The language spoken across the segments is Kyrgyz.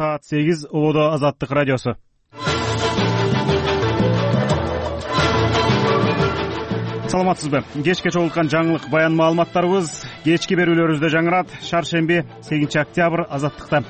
саат 8 Улуудо Азаттык радиосу. Саламатсызбы? Кечке чогулткан жаңылык баян маалыматтарыбыз кечки берүүлөрүбүздө жаңырат. Шаршемби 8 октябрь Азаттыкта.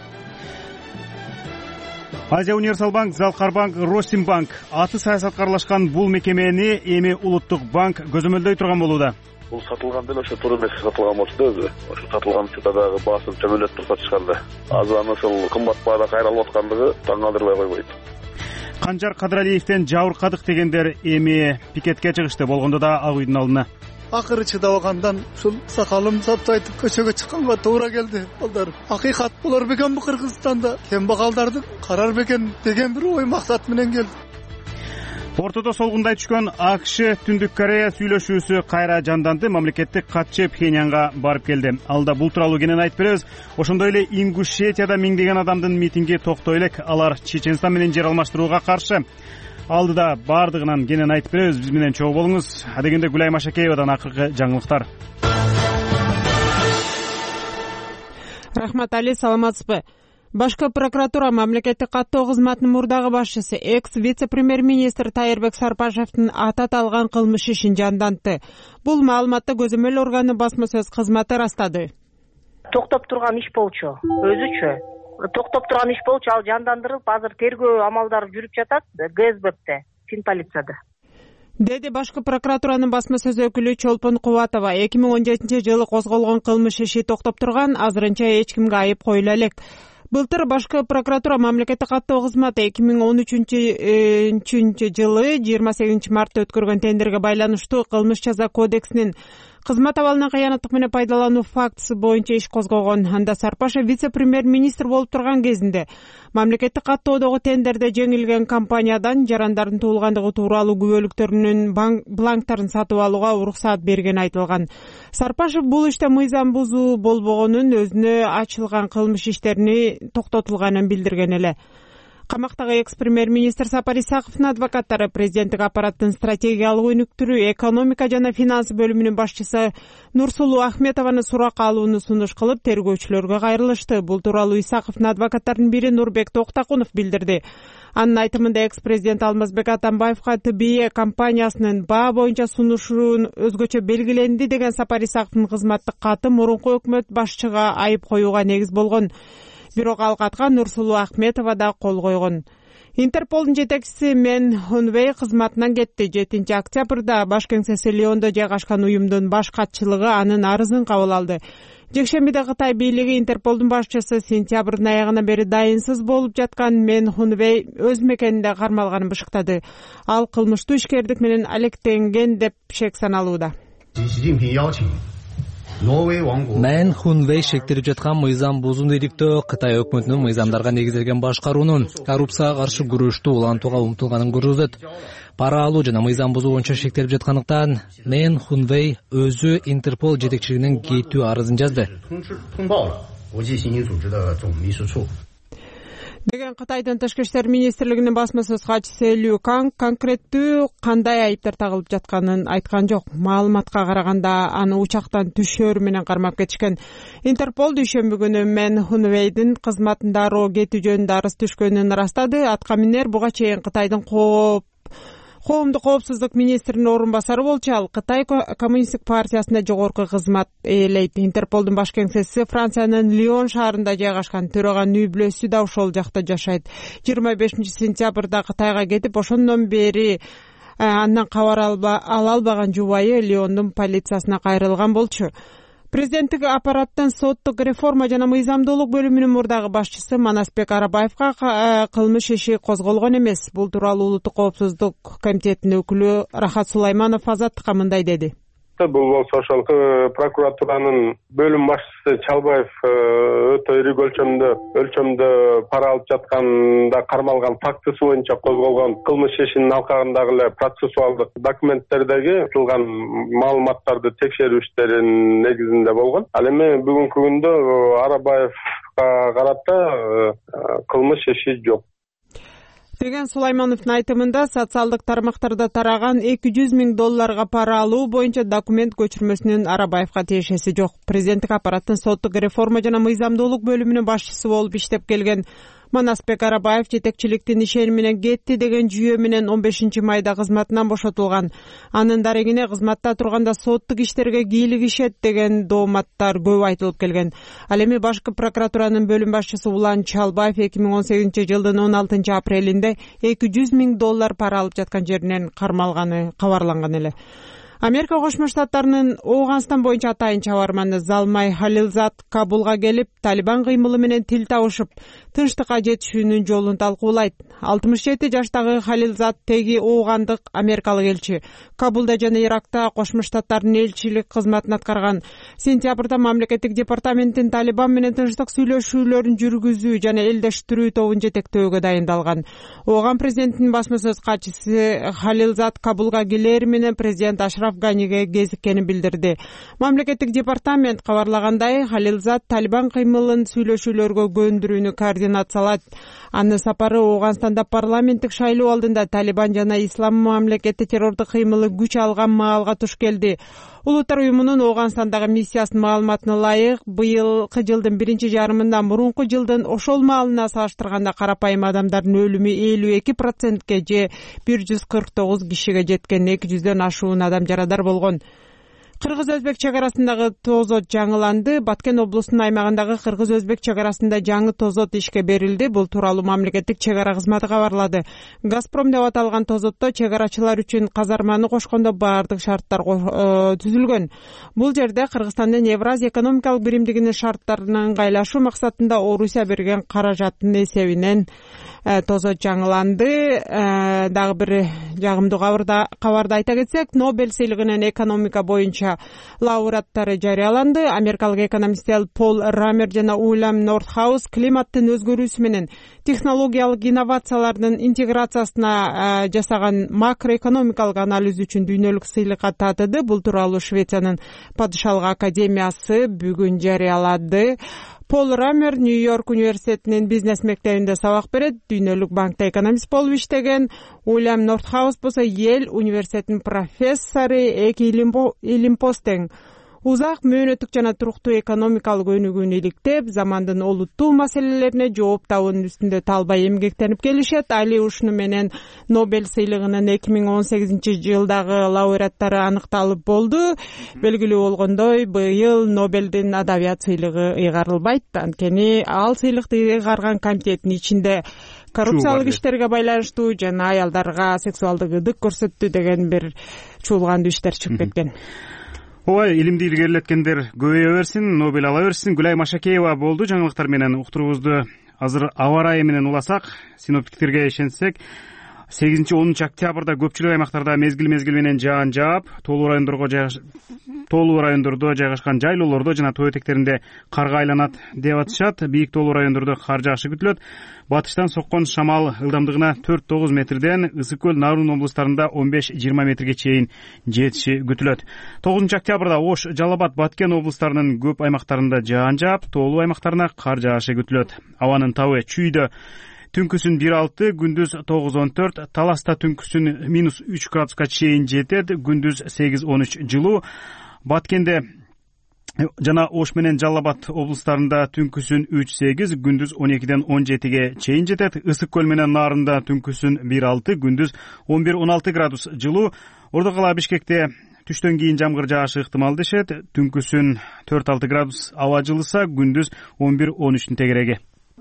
Азия Универсал банк, Залкар банк, Росимбанк аты саясатка аралашкан бул мекемени эми Улуттук банк көзөмөлдөй турган болууда. Бул сатылган деле ошо туура эмес сатылган болчу да өзү. Ошо сатылган учурда дагы баасып төмөндөп турса чыкканда азан ошол кымбат баада кайралып аткандыгы таң калтырбай койбойт. Канжар Кадыралиевден жабыркадык дегендер эми пикетке чыгышты, болгондо да Ак үйдүн алдына. Акыры чыдабагандан ушул сакалым саптайтып көчөгө чыкканга туура келди. Балдар, акыйкат болор бекен бу Кыргызстанда кембагалдарды карар бекен деген бир ой максат менен келди. Ортодо солгундай түшкөн АКШ Түндүк Корея сүйлөшүүсү кайра жанданды. Мамлекеттик катчы Пхеньянга барып келди. Алда бул тууралуу кенен айтып беребиз. Ошондой эле Ингушетияда миңдеген адамдын митинги токтой элек. Алар Чеченстан менен жер алмаштырууга каршы. Алдыда бардыгынан кенен айтып беребиз. Биз менен чогуу болуңуз. Адегенде Гүлай Машакеевадан акыркы жаңылыктар. Рахмат Али, саламатсызбы? Башкы прокуратура мамлекеттик каттоо кызматынын мурдагы башчысы экс-вице-премьер-министр Тайырбек Сарпашевдин аты аталган кылмыш ишин жандантты. Бул маалыматты көзөмөл органы басма сөз кызматы ырастады. Токтоп турган иш болчу, өзүчө. Токтоп турган иш болчу, ал жандандырылып, азыр тергөө амалдары жүрүп жатат ГСБте, Фин полицияда. Деди башкы прокуратуранын басма сөз өкүлү Чолпон Кубатова. 2017-жылы козголгон кылмыш иши токтоп турган, азырынча эч кимге айып коюла элек. Былтыр башкы прокуратура мамлекеттик каттоо кызматы 2013-жылы 28 мартта өткөргөн тендерге байланыштуу кылмыш жаза кодексинин кызмат абалынан кыянаттык менен пайдалануу фактысы боюнча иш козгогон. Анда Сарпашев вице-премьер-министр болуп турган кезинде мамлекеттик каттоодогу тендерде жеңилген компаниядан жарандардын туулгандыгы тууралуу күбөлүктөрүнүн бланктарын сатып алууга уруксаат бергени айтылган. Сарпашев бул иште мыйзам бузуу болбогонун, өзүнө ачылган кылмыш иштерини токтотулганын билдирген эле. Камактагы экс-премьер-министр Сапар Исаковдун адвокаттары президенттик аппараттын стратегиялык өнүктүрүү, экономика жана финанс бөлүмүнүн башчысы Нурсулуу Ахметованы суракка алууну сунуш кылып, тергөөчүлөргө кайрылышты. Бул тууралуу Исаковдун адвокаттарынын бири Нурбек Токтакунов билдирди. Анын айтымында экс-президент Алмазбек Атамбаевка ТБЕ компаниясынын баа боюнча сунушун өзгөчө белгиленди деген Сапар Исаковдун кызматтык каты мурунку өкмөт башчыга айып коюуга негиз болгон. Бирок ал катка Нурсулуу Ахметова да кол койгон. Интерполдун жетекчиси Мен Хунвей кызматынан кетти. 7 октябрда баш кеңсеси Лиондо жайгашкан уюмдун баш катчылыгы анын арызын кабыл алды. Жекшембиде Кытай бийлиги Интерполдун башчысы сентябрдын аягына бери дайынсыз болуп жаткан Мен Хунвей өз мекенинде кармалганын бышыктады. Ал кылмыштуу ишкердик менен алектенген деп шек саналууда. Мен Хунвей шектелип жаткан мыйзам бузуу иликтөө Кытай өкмөтүнүн мыйзамдарга негизделген башкаруунун коррупцияга каршы күрөштү улантууга умтулганын көрсөтөт. Пара алуу жана мыйзам бузуу боюнча шектелип жаткандыктан Мен Хунвей өзү Интерпол жетекчилигинин кетүү арызын жазды. Деген Кытайдын Тышкы иштер министрлигинин басма сөз катчысы Лю Канг конкреттүү кандай айыптар тагылып жатканын айткан жок. Маалыматка караганда аны учактан түшөөрү менен кармап кетишкен. Интерпол дүйшөмбү күнү Мен Хунвейдин кызматын дароо кетүү жөнүндө арыз түшкөнүн ырастады. Атка минер буга чейин Кытайдын коомдук коопсуздук министринин орун басары болчу. Ал Кытай коммунисттик партиясында жогорку кызмат ээлейт. Интерполдун баш кеңсеси Франциянын Лион шаарында жайгашкан. Төрөган үй бүлөсү да ошол жакта жашайт. 25-сентябрда Кытайга кетип, ошондон бери андан кабар ала албаган жубайы Лиондун полициясына кайрылган болчу. Президенттик аппараттын соттук реформа жана мыйзамдуулук бөлүмүнүн мурдагы башчысы Манасбек Арабаевка кылмыш иши козголгон эмес. Бул тууралуу Улуттук коопсуздук комитетинин өкүлү Рахат Сулайманов Азаттыкка мындай деди. Бул болсо ошол прокуратуранын бөлүм башчысы Чалбаев өтө ири өлчөмдө пара алып жатканда кармалган фактысы боюнча козголгон кылмыш ишинин алкагындагы эле процессуалдык документтердеги айтылган маалыматтарды текшерүү иштеринин негизинде болгон. Ал эми бүгүнкү күндө Арабаевга карата кылмыш иши жок. Деген Сулаймановдун айтымында социалдык тармактарда тараган $200,000 пара алуу боюнча документ көчүрмөсүнүн Арабаевка тиешеси жок. Президенттик аппараттын соттук реформа жана мыйзамдуулук бөлүмүнүн башчысы болуп иштеп келген Манасбек Арабаев жетекчиликтин ишени менен кетти деген жүйө менен 15 майда кызматынан бошотулган. Анын дарегине кызматта турганда соттук иштерге кийлигишет деген дооматтар көп айтылып келген. Ал эми башкы прокуратуранын бөлүм башчысы Улан Чалбаев 2018 жылдын 16 апрелинде $200,000 пара алып жаткан жеринен кармалганы кабарланган эле. Америка Кошмо Штаттарынын Ооганстан боюнча атайын чабарманы Залмай Халилзад Кабулга келип, Талибан кыймылы менен тил табышып, тынчтыкка жетишүүнүн жолун талкуулайт. 67 жаштагы Халилзад теги оогандык америкалык элчи. Кабулда жана Иракта Кошмо Штаттардын элчилик кызматын аткарган. Сентябрда мамлекеттик департаменттин Талибан менен тынчтык сүйлөшүүлөрүн жүргүзүү жана элдештирүү тобун жетектөөгө дайындалган. Ооган президентинин басма сөз катчысы Халилзад Кабулга келери менен президент Ашраф Ганиге кезиккенин билдирди. Мамлекеттик департамент кабарлагандай, Халилзад Талибан кыймылын сүйлөшүүлөргө көндүрүүнү координациялайт. Анын сапары Ооганстанда парламенттик шайлоо алдында Талибан жана Ислам мамлекети террордук кыймылы күч алган маалга туш келди. Улуттар уюмунун Ооганстандагы миссиясынын маалыматына ылайык, быйылкы жылдын биринчи жарымында мурунку жылдын ошол маалына салыштырганда карапайым адамдардын өлүмү 52%ке же 149 кишиге жеткен, 200дөн ашуун адам жарадар болгон. Кыргыз-Өзбек чек арасындагы тозот жаңыланды. Баткен облусунун аймагындагы Кыргыз-Өзбек чек арасында жаңы тозот ишке берилди. Бул тууралуу мамлекеттик чек ара кызматы кабарлады. Газпром деп аталган тозотто чек арачылар үчүн казарманы кошкондо баардык шарттар түзүлгөн. Бул жерде Кыргызстандын Евразия экономикалык биримдигинин шарттарына ыңгайлашуу максатында Орусия берген каражаттын эсебинен тозот жаңыланды. Дагы бир жагымдуу кабарды айта кетсек, Нобель сыйлыгынын экономика боюнча лауреаттары жарыяланды. Америкалык экономисттер Пол Рамер жана Уильям Нортхаус климаттын өзгөрүүсү менен технологиялык инновациялардын интеграциясына жасаган макроэкономикалык анализ үчүн дүйнөлүк сыйлыкка татыды. Бул тууралуу Швециянын падышалык академиясы бүгүн жарыялады. Пол Рамер Нью-Йорк университетинин бизнес мектебинде сабак берет, Дүйнөлүк банкта экономист болуп иштеген. Уильям Нортхаус болсо Йель университетинин профессору, эки илимпоз тең. Узак мөөнөттүк жана туруктуу экономикалык өнүгүүнү иликтеп, замандын олуттуу маселелерине жооп табуунун үстүндө талбай эмгектенип келишет. Али ушуну менен Нобель сыйлыгынын 2018 жылдагы лауреаттары аныкталып болду. Белгилүү болгондой, быйыл Нобелдин адабият сыйлыгы ыйгарылбайт. Анткени ал сыйлыкты ыйгарган комитеттин ичинде коррупциялык иштерге байланыштуу жана аялдарга сексуалдык ыдык көрсөттү деген бир чуулгандуу иштер чыгып кеткен. Ой, илимди илгерилеткендер көбөйө берсин, Нобель ала берсин. Гүлай Машакеева болду жаңылыктар менен. Уктуруубузду азыр аба ырайы менен уласак, синоптиктерге ишенсек, 8-10 октябрда көпчүлүк аймактарда мезгил менен жаан жаап, тоолуу райондордо жайгашкан жайлоолордо жана тоо этектеринде карга айланат деп атышат. Бийик тоолуу райондордо кар жаашы күтүлөт. Батыштан соккон шамал ылдамдыгына 4-9 метрден, Ысык көл, Нарун облустарында 15-20 метрге чейин жетиши күтүлөт. 9 октябрда Ош, Жалал Абад, Баткен облустарынын көп аймактарында жаан жаап, тоолуу аймактарына кар жаашы күтүлөт. Абанын табы Чүйдө түнкүсүн 1-6, күндүз 9-14, Таласта түнкүсүн -3 градуска чейин жетет, күндүз 8-13 жылуу. Баткенде жана Ош менен Жалал Абад облустарында түнкүсүн 3-8, күндүз 12-17ге чейин жетет. Ысык көл менен Нарында түнкүсүн 1-6, күндүз 11-16 градус жылуу. Ордо кала Бишкекте түштөн кийин жамгыр жаашы ыктымал дешет. Түнкүсүн 4-6 градус аба жылыса, күндүз 11-13 тегереги.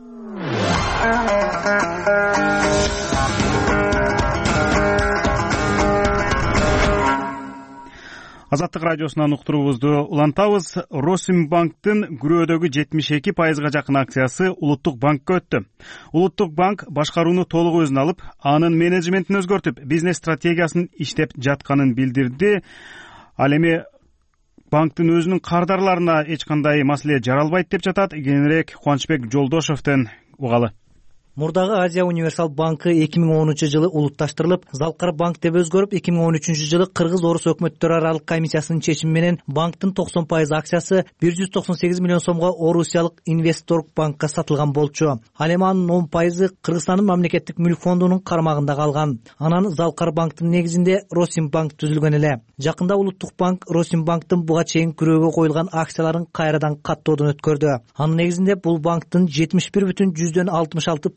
Азаттык радиосунан уктуруубузду улантабыз. Росимбанктын күрөөдөгү 72% жакын акциясы Улуттук банкка өттү. Улуттук банк башкарууну толук өзүнө алып, анын менеджментин өзгөртүп, бизнес стратегиясын иштеп жатканын билдирди. Ал эми банктын өзүнүн кардарларына эч кандай маселе жаралбайт деп жатат. Кененирээк Кубанычбек Жолдошовдон угалы. Мурдагы Азия универсал банкы 2010 жылы улутташтырылып, Залкар банк деп өзгөрүп, 2013 жылы Кыргыз-Орус өкмөттөрү аралык комиссиясынын чечими менен банктын 90% акциясы 198 миллион сомго Орусиялык Инвестторг банкка сатылган болчу. Ал эми анын 10% Кыргызстандын мамлекеттик мүлк фондунун кармагында калган. Анан Залкар банктын негизинде Росимбанк түзүлгөн эле. Жакында Улуттук банк Росимбанктын буга чейин күрөөгө коюлган акцияларын кайрадан каттоодон өткөрдү. Анын негизинде бул банктын 71,66%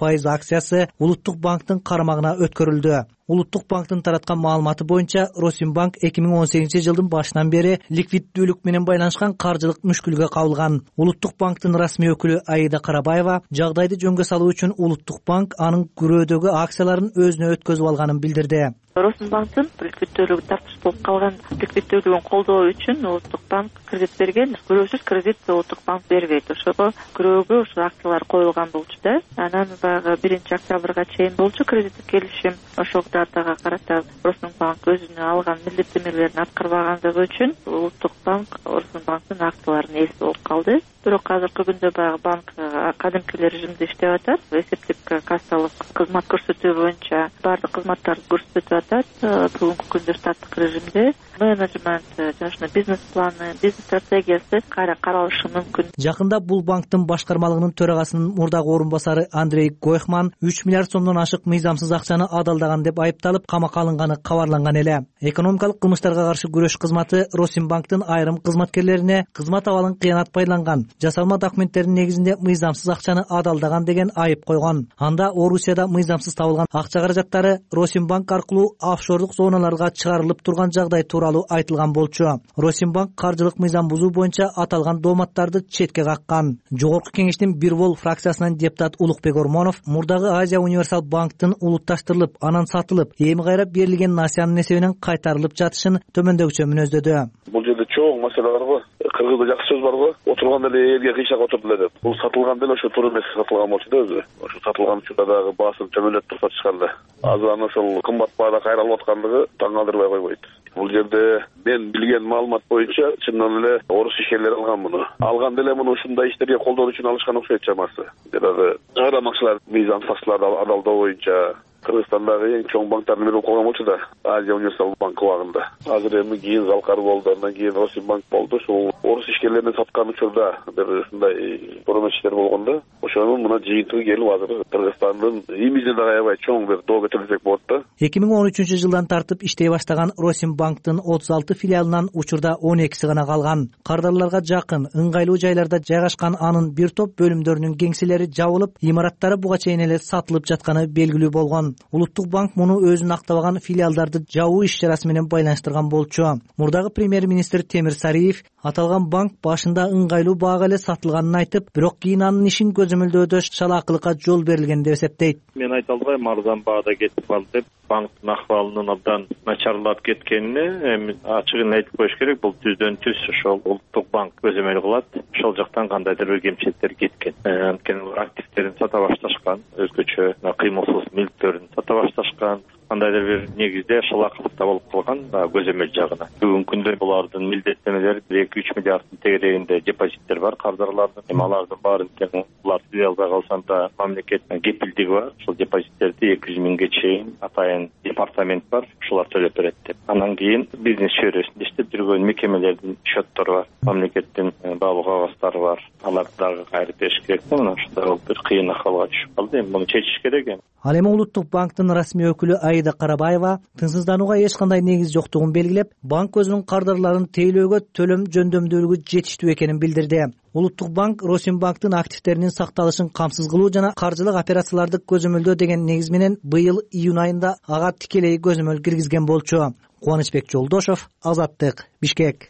пайыз акциясы Улуттук банктын карамагына өткөрүлдү. Улуттук банктын тараткан маалыматы боюнча Росимбанк 2018-жылдын башынан бери ликвиддүүлүк менен байланышкан каржылык мүшкүлгө кабылган. Улуттук банктын расмий өкүлү Аида Карабаева жагдайды жөнгө салуу үчүн Улуттук банк анын күрөөдөгү акцияларын өзүнө өткөзүп алганын билдирди. Росимбанктын ликвиддүүлүгү тартыш болуп калган ликвиддүүлүгүн колдоо үчүн Улуттук банк кредит берген. Күрөөсүз кредит Улуттук банк бербейт. Ошого күрөөгө ушу акциялар коюлган болчу да. Анан баягы 1-октябрга чейин болчу кредиттик келишим. Ошол датага карата Росимбанк өзүнө алган милдеттенмелерин аткарбагандыгы үчүн Улуттук банк Росимбанктын акцияларынын ээси болуп калды. Бирок азыркы күндө баягы банк кадимки режимде иштеп атат. Эсептик кассалык кызмат көрсөтүү боюнча баардык кызматтарды көрсөтүп атат. Бүгүнкү күндө штаттык режимде менеджмент жана бизнес планы, бизнес стратегиясы кайра каралышы мүмкүн. Жакында бул банктын башкармалыгынын төрагасынын мурдагы орун басары Андрей Гойхман 3 миллиард сомдон ашык мыйзамсыз акчаны адалдаган деп айыпталып камакка алынганы кабарланган эле. Экономикалык кылмыштарга каршы күрөш кызматы Росимбанктын айрым кызматкерлерине кызмат абалын кыянат пайдаланган, жасалма документтердин негизинде мыйзамсыз акчаны адалдаган деген айып койгон. Анда Орусияда мыйзамсыз табылган акча каражаттары Росимбанк аркылуу офшордук зоналарга чыгарылып турган жагдай тууралуу айтылган болчу. Росимбанк каржылык мыйзам бузуу боюнча аталган дооматтарды четке каккан. Жогорку кеңештин бир бол фракциясынан депутат Улукбек Ормонов мурдагы Азия Универсал банктын улутташтырылып, анан сатылып, эми кайра берилген насыянын эсебинен кайтарылып жатышын төмөндөгүчө мүнөздөдү. Бул жерде чоң маселе бар го. Кыргызда жакшы сөз бар го. Отурган эле элге кыйшак отурду эле деп. Бул сатылган деле ошо туура эмес сатылган болчу да өзү. Ошо сатылган учурда дагы басым төмөндөп турса чыкканда. Азыр аны ошол кымбат баада кайралып аткандыгы таң калтырбай койбойт. Бул жерде мен билген маалымат боюнча чындан эле орус ишкерлери алган муну. Алган деле муну ушундай иштерге колдоо үчүн алышкан окшойт чамасы. Дагы кайрамакчылар мыйзам сакчыларды алдоо боюнча Кыргызстандагы эң чоң банктардын бири болуп калган болчу да, Азия Универсал банк убагында. Азыр эми кийин Залкар болду, андан кийин Росимбанк болду. Ушул орус ишкерлерине саткан учурда бир ушундай прометиштер болгондо, ошонун мына жыйынтыгы келип азыр Кыргызстандын имиджине дагы аябай чоң бир доо кетирсек болот да. 2013-жылдан тартып иштей баштаган Росимбанктын 36 филиалынан учурда 12си гана калган. Кардарларга жакын, ыңгайлуу жайларда жайгашкан анын бир топ бөлүмдөрүнүн кеңселери жабылып, имараттары буга чейин эле сатылып жатканы белгилүү болгон. Улуттук банк муну өзүн актабаган филиалдарды жабуу иш-чарасы менен байланыштырган болчу. Мурдагы премьер-министр Темир Сариев аталган банк башында ыңгайлуу баага эле сатылганын айтып, бирок кийин анын ишин көзөмөлдөөдө шалаакылыкка жол берилген деп эсептейт. Мен айта албайм арзан баада кетип калды деп. Банктын акыбалынын абдан начарлап кеткенине эми ачыгын айтып коюш керек. Бул түздөн түз ошол Улуттук банк көзөмөл кылат. Ошол жактан кандайдыр бир кемчиликтер кеткен. Анткени активдерин сата башташкан, өзгөчө кыймылсыз мүлктөрүн сата башташкан. Кандайдыр бир негизде шалаакылыкта болуп калган көзөмөл жагына. Бүгүнкү күндө булардын милдеттенмелери 2-3 миллиарддын тегерегинде депозиттер бар кардарлардын. Эми алардын баарын тең булар төлөй албай калсанда мамлекет кепилдиги бар. Ошол депозиттерди 200 миңге чейин атайын департамент бар, ушулар төлөп берет деп. Андан кийин бизнес чөйрөсүндө иштеп жүргөн мекемелердин счёттору бар, мамлекеттин баалуу кагазтары бар. Аларды дагы кайрып бериш керек. Мына ушундай бир кыйын акыбалга түшүп калды. Эми муну чечиш керек. Ал эми Улуттук банктын расмий өкүлү Аида Карабаева тынчсызданууга эч кандай негиз жоктугун белгилеп, банк өзүнүн кардарларын тейлөөгө төлөм жөндөмдүүлүгү жетиштүү экенин билдирди. Улуттук банк Росимбанктын активдеринин сакталышын камсыз кылуу жана каржылык операцияларды көзөмөлдөө деген негиз менен быйыл июнь айында ага тикелей көзөмөл киргизген болчу. Кубанычбек Жолдошов, Азаттык, Бишкек.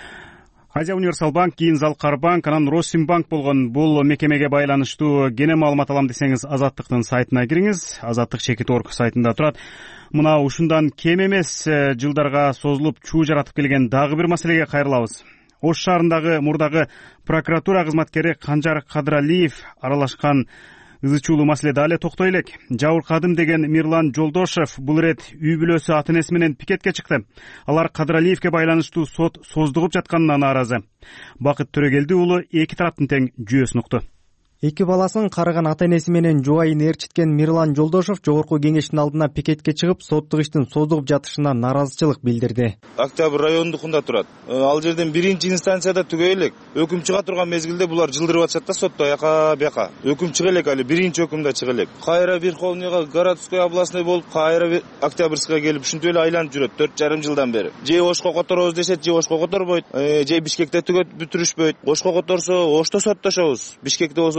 Азия Универсал банк, кийин Залкар банк, анан Росимбанк болгон бул мекемеге байланыштуу кене маалымат алам десеңиз Азаттыктын сайтына кириңиз. Азаттык.org сайтында турат. Мына ушундан кем эмес жылдарга созулуп чуу жаратып келген дагы бир маселеге кайрылабыз. Ош шаарындагы мурдагы прокуратура кызматкери Канжар Кадыралиев аралашкан ызы чуулуу маселеде эле токтой элек. Жабыркадым деген Мирлан Жолдошев бул ирет үй бүлөсү ата-энеси менен пикетке чыкты. Алар Кадыралиевке байланыштуу сот создугуп жатканына нааразы. Бакыт Төрөгелди уулу эки тараптын тең жүйөсүн укту. Эки баласын карыган ата-энеси менен жубайын ээрчиткен Мирлан Жолдошев жогорку кеңештин алдына пикетке чыгып, соттук иштин созулуп жатышына нааразычылык билдирди. Октябрь райондукунда турат. Ал жерден биринчи инстанцияда түгөй элек. Өкүм чыга турган мезгилде булар жылдырып атышат да сотто бияка. Өкүм чыга элек, али биринчи өкүмдө чыга элек. Кайра Верховныйга, городской областной болуп, кайра Октябрьскага келип, ушинтип эле айланып жүрөт 4,5 жылдан бери. Же Ошко которобуз дешет, же Ошко которбойт. Же Бишкекте бүтүрүшпөйт. Ошко которсо, Ошто соттошобуз. Бишкекте болсо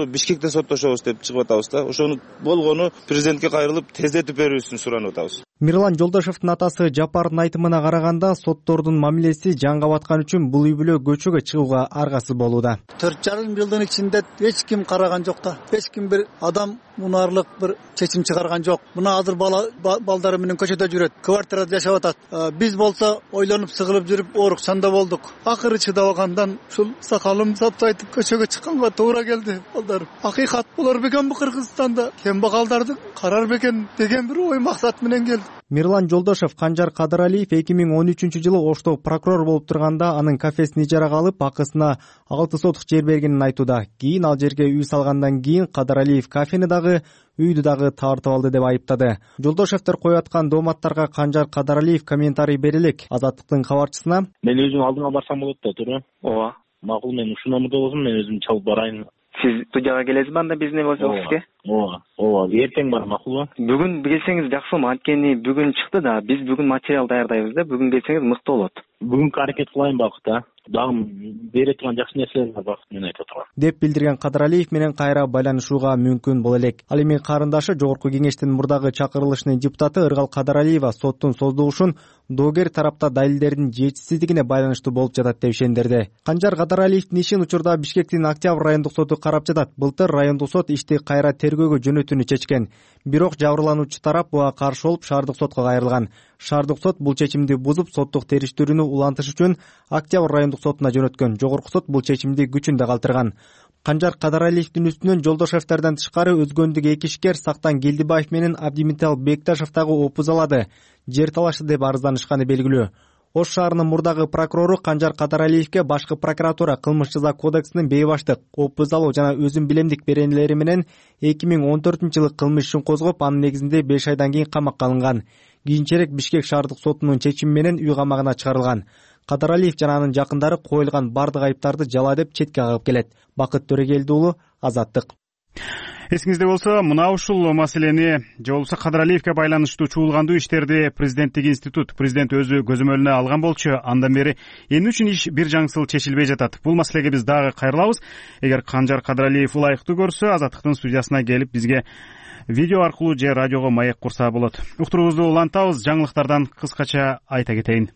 Бишкекте соттошобуз деп чыгып атабыз да. Ошону болгону президентке кайрылып тездетип берүүсүн суранып атабыз. Мирлан Жолдошевдун атасы Жапардын айтымына караганда, соттордун мамилеси жаңга баткан үчүн бул үй бүлө көчөгө чыгууга аргасыз болууда. 4,5 жылдын ичинде эч ким караган жок да. Эч ким бир адам мунаарлык бир чечим чыгарган жок. Мына азыр балдары менен көчөдө жүрөт, квартирада жашап атат. Биз болсо ойлонуп сыгылып жүрүп оорукчанда болдук. Акыры чыдабагандан ушул сакалым саптайтып көчөгө чыкканга туура келди. Балдар, акыйкат болор бекен бу Кыргызстанда? Кембагалдарды карар бекен деген бир ой максат менен келди. Мирлан Жолдошев Канжар Кадыралиев 2013-жылы Ошто прокурор болуп турганда анын кафесин ижарага алып, акысына 6 сотук жер бергенин айтууда. Кийин ал жерге үй салгандан кийин Кадыралиев кафени дагы, үйдү дагы тартып алды деп айыптады. Жолдошевдер коюп аткан дооматтарга Канжар Кадыралиев комментарий бере элек. Азаттыктын кабарчысына: "Мен өзүм алдыңа барсам болот да, туура? Ооба. Макул, мен ушул номерде болсом, мен өзүм чалып барайын. Сиз студияга келесизби анда биздин болсоңузга?" Ооба, эртең бар, макулбу? Бүгүн келсеңиз жакшы болот. Анткени бүгүн чыкты да, биз бүгүн материал даярдайбыз да. Бүгүн келсеңиз мыкты болот. Бүгүнкү аракет кылайын бакыт, дагы бере турган жакшы нерселер бар, бакыт менен айтып турам деп билдирген Кадыралиев менен кайра байланышууга мүмкүн боло элек. Ал эми карындашы Жогорку Кеңештин мурдагы чакырылышынын депутаты Ыргал Кадыралиева соттун создугушун доогер тарапта далилдердин жетишсиздигине байланыштуу болуп жатат деп ишендирди. Канжар Кадыралиевдин ишин учурда Бишкектин Октябрь райондук соту карап жатат. Былтыр райондук сот ишти кайра тергөөгө жөнөтүүнү чечкен. Бирок жабырлануучу тарап буга каршы болуп шаардык сотко кайрылган. Шаардык сот бул чечимди бузуп, соттук териштирүүнү улантыш үчүн Октябрь райондук сотуна жөнөткөн. Жогорку сот бул чечимди күчүндө калтырган. Канжар Кадыралиевдин үстүнөн Жолдошевдерден тышкары өзгөндүк 2 ишкер Сактан Келдибаев менен Абдимитал Бекташев дагы опуз алады. Жер талашы деп арызданышканы белгилүү. Ош шаарынын мурдагы прокурору Канжар Кадыралиевге башкы прокуратура Кылмыш жаза кодексинин бейбаштык, опуз алуу жана өзүн билемдик беренелери менен 2014-жылы кылмыш ишин козгоп, анын негизинде 5 айдан кийин камакка алынган. Кийинчерээк Бишкек шаардык сотунун чечими менен үй камагына чыгарылган. Кадыралиев жана анын жакындары коюлган бардык айыптарды жала деп четке кагып келет. Бакыт Төрөгелди уулу, Азаттык. Эсиңизде болсо, мына ушул маселени же болбосо Кадыралиевге байланыштуу чуулгандуу иштерди президенттик институт президент өзү көзөмөлүнө алган болчу. Андан бери эмне үчүн иш бир жаңсыл чечилбей жатат? Бул маселеге биз дагы кайрылабыз. Эгер Канжар Кадыралиев ылайыктуу көрсө, Азаттыктын студиясына келип бизге видео аркылуу же радиого маек курса болот. Уктуруубузду улантабыз. Жаңылыктардан кыскача айта кетейин.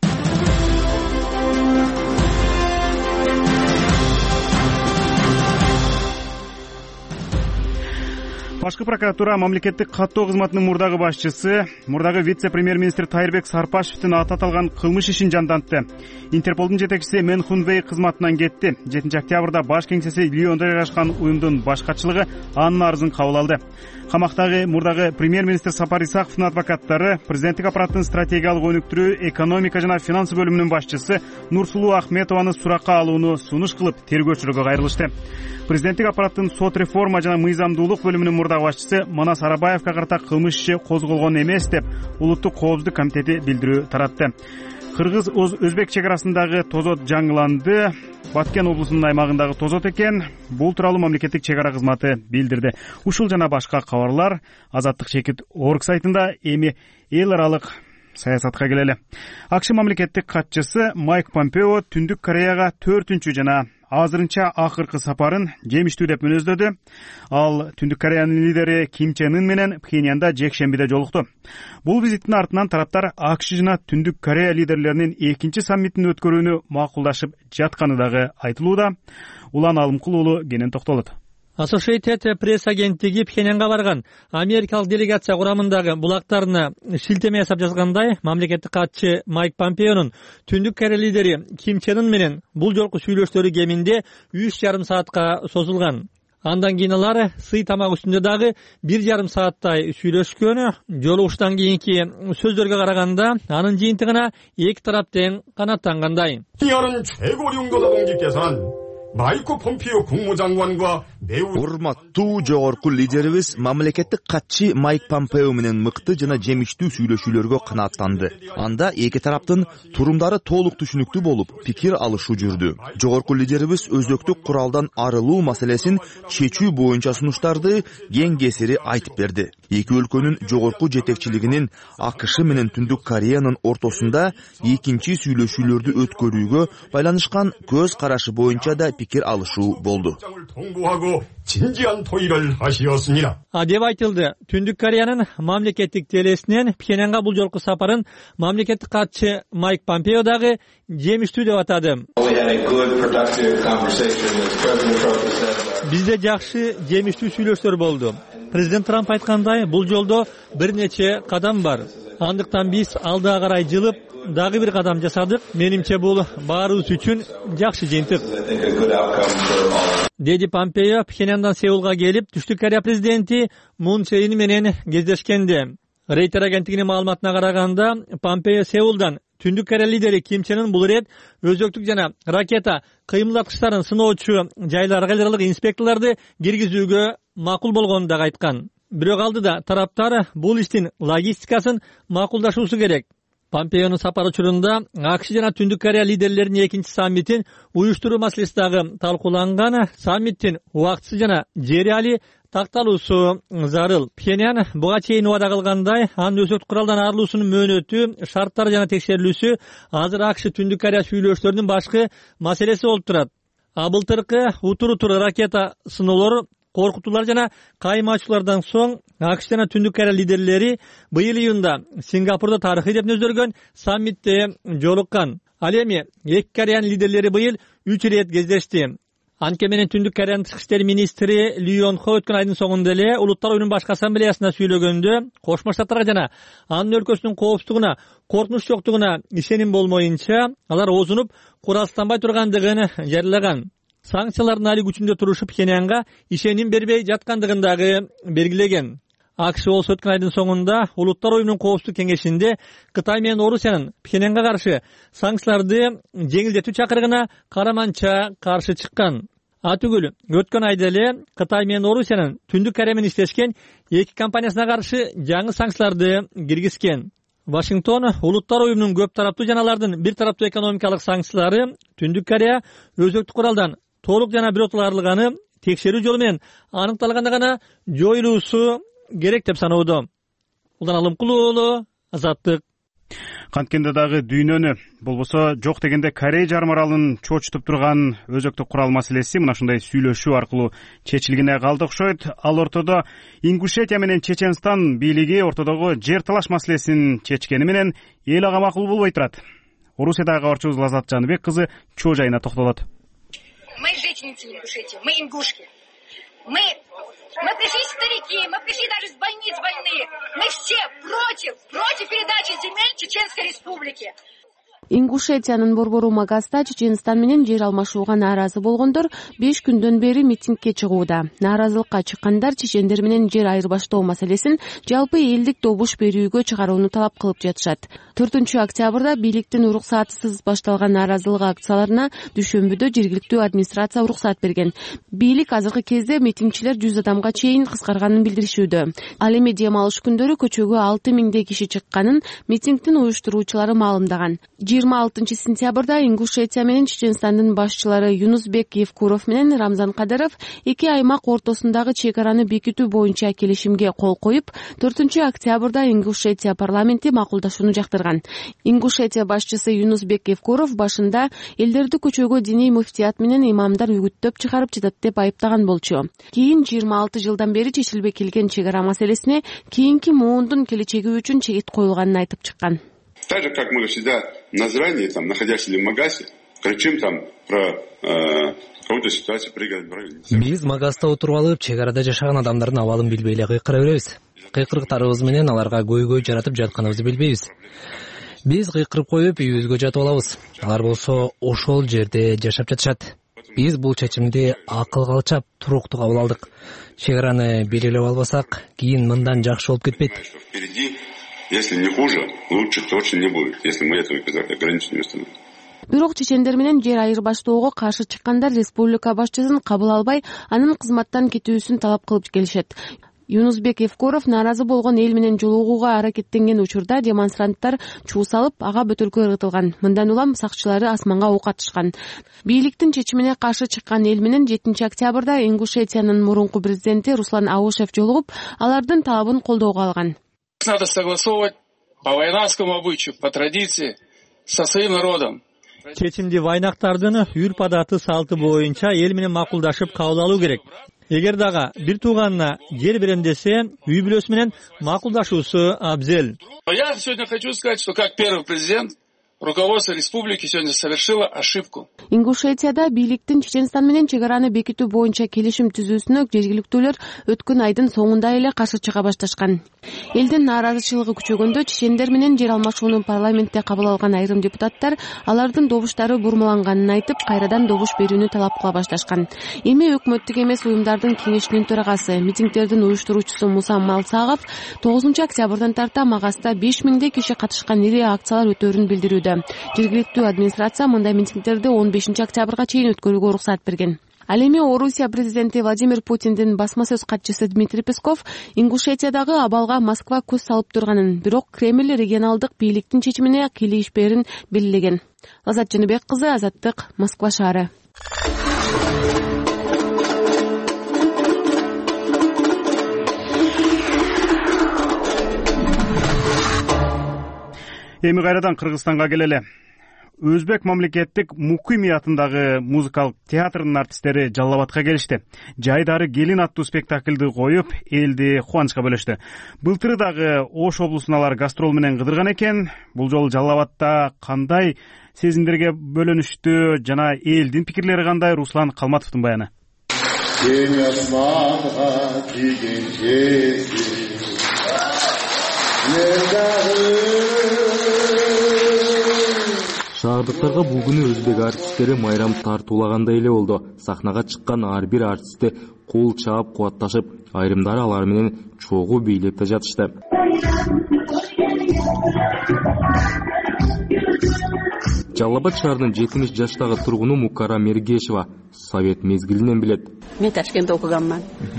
Башкы прокуратура мамлекеттик каттоо кызматынын мурдагы башчысы, мурдагы вице-премьер-министр Тайырбек Сарпашевдин аты аталган кылмыш ишин жандантты. Интерполдун жетекчиси Мен Хунвей кызматынан кетти. 7 октябрда баш кеңсеси Лиондо жайгашкан уюмдун баш катчылыгы анын арызын кабыл алды. Камактагы мурдагы премьер-министр Сапар Исаковдун адвокаттары президенттик аппараттын стратегиялык өнүктүрүү, экономика жана финансы бөлүмүнүн башчысы Нурсулуу Ахметованы суракка алууну сунуш кылып тергөөчүлөргө кайрылышты. Президенттик аппараттын сот реформа жана мыйзамдуулук бөлүмүнүн мурдагы башчысы Манас Арабаевга карата кылмыш иши козголгон эмес деп Улуттук коопсуздук комитети билдирүү таратты. Кыргыз-Өзбек чек арасындагы тозот жаңыланды. Баткен облусунун аймагындагы тозот экен. Бул тууралуу мамлекеттик чек ара кызматы билдирди. Ушул жана башка кабарлар Азаттык чекит орг сайтында. Эми эл аралык саясатка келели. АКШ мамлекеттик катчысы Майк Помпео Түндүк Кореяга 4-чү жана азырынча акыркы сапарын жемиштүү деп мүнөздөдү. Ал Түндүк Кореянын лидери Ким Чен Ын менен Пхеньянда жекшембиде жолукту. Бул визиттин артынан тараптар АКШ жана Түндүк Корея лидерлеринин 2-чи саммитин өткөрүүнү макулдашып жатканы дагы айтылууда. Улан Алымкул уулу кенен токтолот. Associated Press агенттиги Пхеньянга барган америкалык делегация курамындагы булактарына шилтеме жасап жазгандай, мамлекеттик катчы Майк Помпеонун Түндүк Корея лидери Ким Чен Ын менен бул жолку сүйлөшүүлөрү кеминде 3,5 саатка созулган. Андан кийин алар сый тамак үстүндө дагы 1,5 сааттай сүйлөшкөн. Жолугуштан кийинки сөздөргө караганда анын жыйынтыгына эки тарап тең канааттангандай. Майко Помпео 국무장관과 매우 урматтуу жогорку лидерибиз мамлекеттик катчы Майк Помпео менен мыкты жана жемиштүү сүйлөшүүлөргө канааттанды. Анда эки тараптын турумдары толук түшүнүктүү болуп, пикир алышуу жүрдү. Жогорку лидерибиз өзөктүк куралдан арылуу маселесин чечүү боюнча сунуштарды кең кесири айтып берди. Эки өлкөнүн жогорку жетекчилигинин АКШ менен Түндүк Кореянын ортосунда экинчи сүйлөшүүлөрдү өткөрүүгө байланышкан көз карашы боюнча да пикир алышуу болду. Деп айтылды. Түндүк Кореянын мамлекеттик телесинен Пхеньянга бул жолку сапарын мамлекеттик катчы Майк Помпео дагы жемиштүү деп атады. Бизде жакшы жемиштүү сүйлөшүүлөр болду. Президент Трамп айткандай, бул жолдо бир нече кадам бар. Андыктан биз алдыга карай жылып дагы бир кадам жасадык. Менимче бул баарыбыз үчүн жакшы жыйынтык. Деди Помпео Пхеньяндан Сеулга келип, Түштүк Корея президенти Мун Чже Ин менен кездешкенде. Рейтер агенттигинин маалыматына караганда, Помпео Сеулдан Түндүк Корея лидери Ким Чен Ын бул рет өзөктүк жана ракета кыймылдаткычтарын сыноочу жайларга элдик инспекторлорду киргизүүгө макул болгонун да айткан. Бирок алдыда тараптар бул иштин логистикасын макулдашуусу керек. Помпеонун сапары учурунда АКШ жана Түндүк Корея лидерлеринин экинчи саммитин уюштуруу маселеси дагы талкууланган. Саммиттин убактысы жана жери али такталуусу зарыл. Пхеньян буга чейин убада кылгандай, анын өзөктүк куралдан арылуусунун мөөнөтү, шарттары жана текшерилүүсү азыр АКШ Түндүк Корея сүйлөшүүлөрүнүн башкы маселеси болуп турат. Былтыркы утур ракета сыноолор, коркутуулар жана кайма ачуулардан соң АКШ жана Түндүк Корея лидерлери быйыл июнда Сингапурда тарыхый деп нөздөлгөн саммитте жолуккан. Ал эми эки Кореянын лидерлери быйыл 3 ирет кездешти. Анткени менен Түндүк Кореянын тышкы иштер министри Ли Йон Хо өткөн айдын соңунда эле Улуттар уюмунун башкы ассамблеясында сүйлөгөндө Кошмо Штаттарга жана анын өлкөсүнүн коопсуздугуна коркунуч жоктугуна ишеним болмоюнча алар оозунуп куралсызданбай тургандыгын жарыялаган. Санкциялардын али күчүндө турушу Пхеньянга ишеним бербей жаткандыгын дагы белгилеген. АКШ болсо өткөн айдын соңунда Улуттар уюмунун коопсуздук кеңешинде Кытай менен Орусиянын Пхеньянга каршы санкцияларды жеңилдетүү чакырыгына караманча каршы чыккан. Атүгүл өткөн айда эле Кытай менен Орусиянын Түндүк Корея менен иштешкен эки компаниясына каршы жаңы санкцияларды киргизген. Вашингтон Улуттар уюмунун көп тараптуу жана алардын бир тараптуу экономикалык санкциялары Түндүк Корея өзөктүк куралдан толук жана биротоло арылганы текшерүү жолу менен аныкталганда гана жоюлуусу керек деп саноодо. Улан Алымкулуу уулу, Азаттык. Канткенде дагы дүйнөнү болбосо жок дегенде Корея жарым аралын чочутуп турган өзөктүк курал маселеси мына ушундай сүйлөшүү аркылуу чечилгине калды окшойт. Ал ортодо Ингушетия менен Чеченстан бийлиги ортодогу жер талаш маселесин чечкени менен эл ага макул болбой турат. Орусиядагы кабарчыбыз Лазат Жаныбек кызы чоо жайына токтолот. Мы жительницы Ингушетии, мы ингушки. Мы пришли старики, мы пришли даже с больниц больные. Мы все против передачи земель Чеченской Республики. Ингушетиянын борбору Магаста Чеченстан менен жер алмашууга нааразы болгондор 5 күндөн бери митингге чыгууда. Нааразылыкка чыккандар чечендер менен жер айырбаштоо маселесин жалпы элдик добуш берүүгө чыгарууну талап кылып жатышат. 4-октябрда бийликтин уруксатысыз башталган нааразылык акцияларына дүйшөмбүдө жергиликтүү администрация уруксат берген. Бийлик азыркы кезде митингчилер 100 адамга чейин кыскарганын билдиришүүдө. Ал эми дем алыш күндөрү көчөгө 6000 киши чыкканын митингдин уюштуруучулары маалымдаган. 26-сентябрда Ингушетия менен Чеченстандын башчылары Юнусбек Евкуров менен Рамзан Кадыров эки аймак ортосундагы чек араны бекитүү боюнча келишимге кол коюп, 4-октябрда Ингушетия парламенти макулдашууну жактырган. Ингушетия башчысы Юнусбек Евкуров башында элдерди көчөгө диний муфтият менен имамдар үгүттөп чыгарып жатат деп айыптаган болчу. Кийин 26 жылдан бери чечилбей келген чек ара маселесине кийинки муундун келечеги үчүн чегит коюлганын айтып чыккан. Так же, как мы всегда на зрании, там, находясь в Магасе, кричим там про какую-то ситуацию пригодится. Биз Магаста отуруп алып, чек арада жашаган адамдардын абалын билбей эле кыйкыра беребиз. Кыйкырыктарыбыз менен аларга көйгөй жаратып жатканыбызды билбейбиз. Биз кыйкырып коюп үйүбүзгө жатып алабыз. Алар болсо ошол жерде жашап жатышат. Биз бул чечимди акылга алчап, туруктуу кабыл алдык. Чек араны белгилеп албасак, кийин мындан жакшы болуп кетпейт. Если не хуже, лучше точно не будет, если мы этого ограничения установим. Бирок чечендер менен жер айырбаштоого каршы чыккандар республика башчысын кабыл албай, анын кызматтан кетүүсүн талап кылып келишет. Юнусбек Евкоров нааразы болгон эл менен жолугууга аракеттенген учурда демонстранттар чуу салып, ага бөтөлкө ыргытылган. Мындан улам сакчылары асманга ок атышкан. Бийликтин чечимине каршы чыккан эл менен 7 октябрда Ингушетиянын мурунку президенти Руслан Аушев жолугуп, алардын талабын колдоого алган. Надо согласовывать по вайнакскому обычаю, по традиции со своим народом. Чечимди вайнактардын үрп адаты салты боюнча эл менен макулдашып кабыл алуу керек. Эгер дагы бир тууганына жер берем десе, үй бүлөсү менен макулдашуусу абзел. Я сегодня хочу сказать, что как первый президент руководство республики сегодня совершило ошибку. Ингушетияда бийликтин Чеченстан менен чек араны бекитүү боюнча келишим түзүүсүнө жергиликтүүлөр өткөн айдын соңунда эле каршы чыга башташкан. Элдин нааразычылыгы күчөгөндө чечендер менен жер алмашууну парламентте кабыл алган айрым депутаттар алардын добуштары бурмаланганын айтып, кайрадан добуш берүүнү талап кыла башташкан. Эми өкмөттүк эмес уюмдардын кеңешинин төрагасы, митингдердин уюштуруучусу Муса Малсагов 9 октябрдан тарта Магаста 5000 киши катышкан ири акциялар өтөөрүн билдирүүдө. Жергиликтүү администрация мындай митингдерди 15 октябрга чейин өткөрүүгө уруксат берген. Ал эми Орусия президенти Владимир Путиндин басма сөз катчысы Дмитрий Песков Ингушетиядагы абалга Москва көз салып турганын, бирок Кремль регионалдык бийликтин чечимине кийлигишпээрин белгилеген. Азат Жаныбек кызы, Азаттык, Москва шаары. Эми кайрадан Кыргызстанга келели. Өзбек мамлекеттик Мукими атындагы музыкалык театрынын артисттери Жалал Абадка келишти. Жайдары келин аттуу спектакльди коюп, элди кубанычка бөлөштү. Былтыр дагы Ош облусуна алар гастрол менен кыдырган экен. Бул жолу Жалал Абадта кандай сезимдерге бөлөнүштү жана элдин пикирлери кандай? Руслан Калматовдун баяны. Шаардыктарга бул күнү өзбек артисттери майрам тартуулагандай эле болду. Сахнага чыккан ар бир артистти кол чаап кубатташып, айрымдары алар менен чогуу бийлеп да жатышты. Жалал Абад шаарынын 70 жаштагы тургуну Мукара Мергешева совет мезгилинен билет. Мен Ташкентте окуганмын.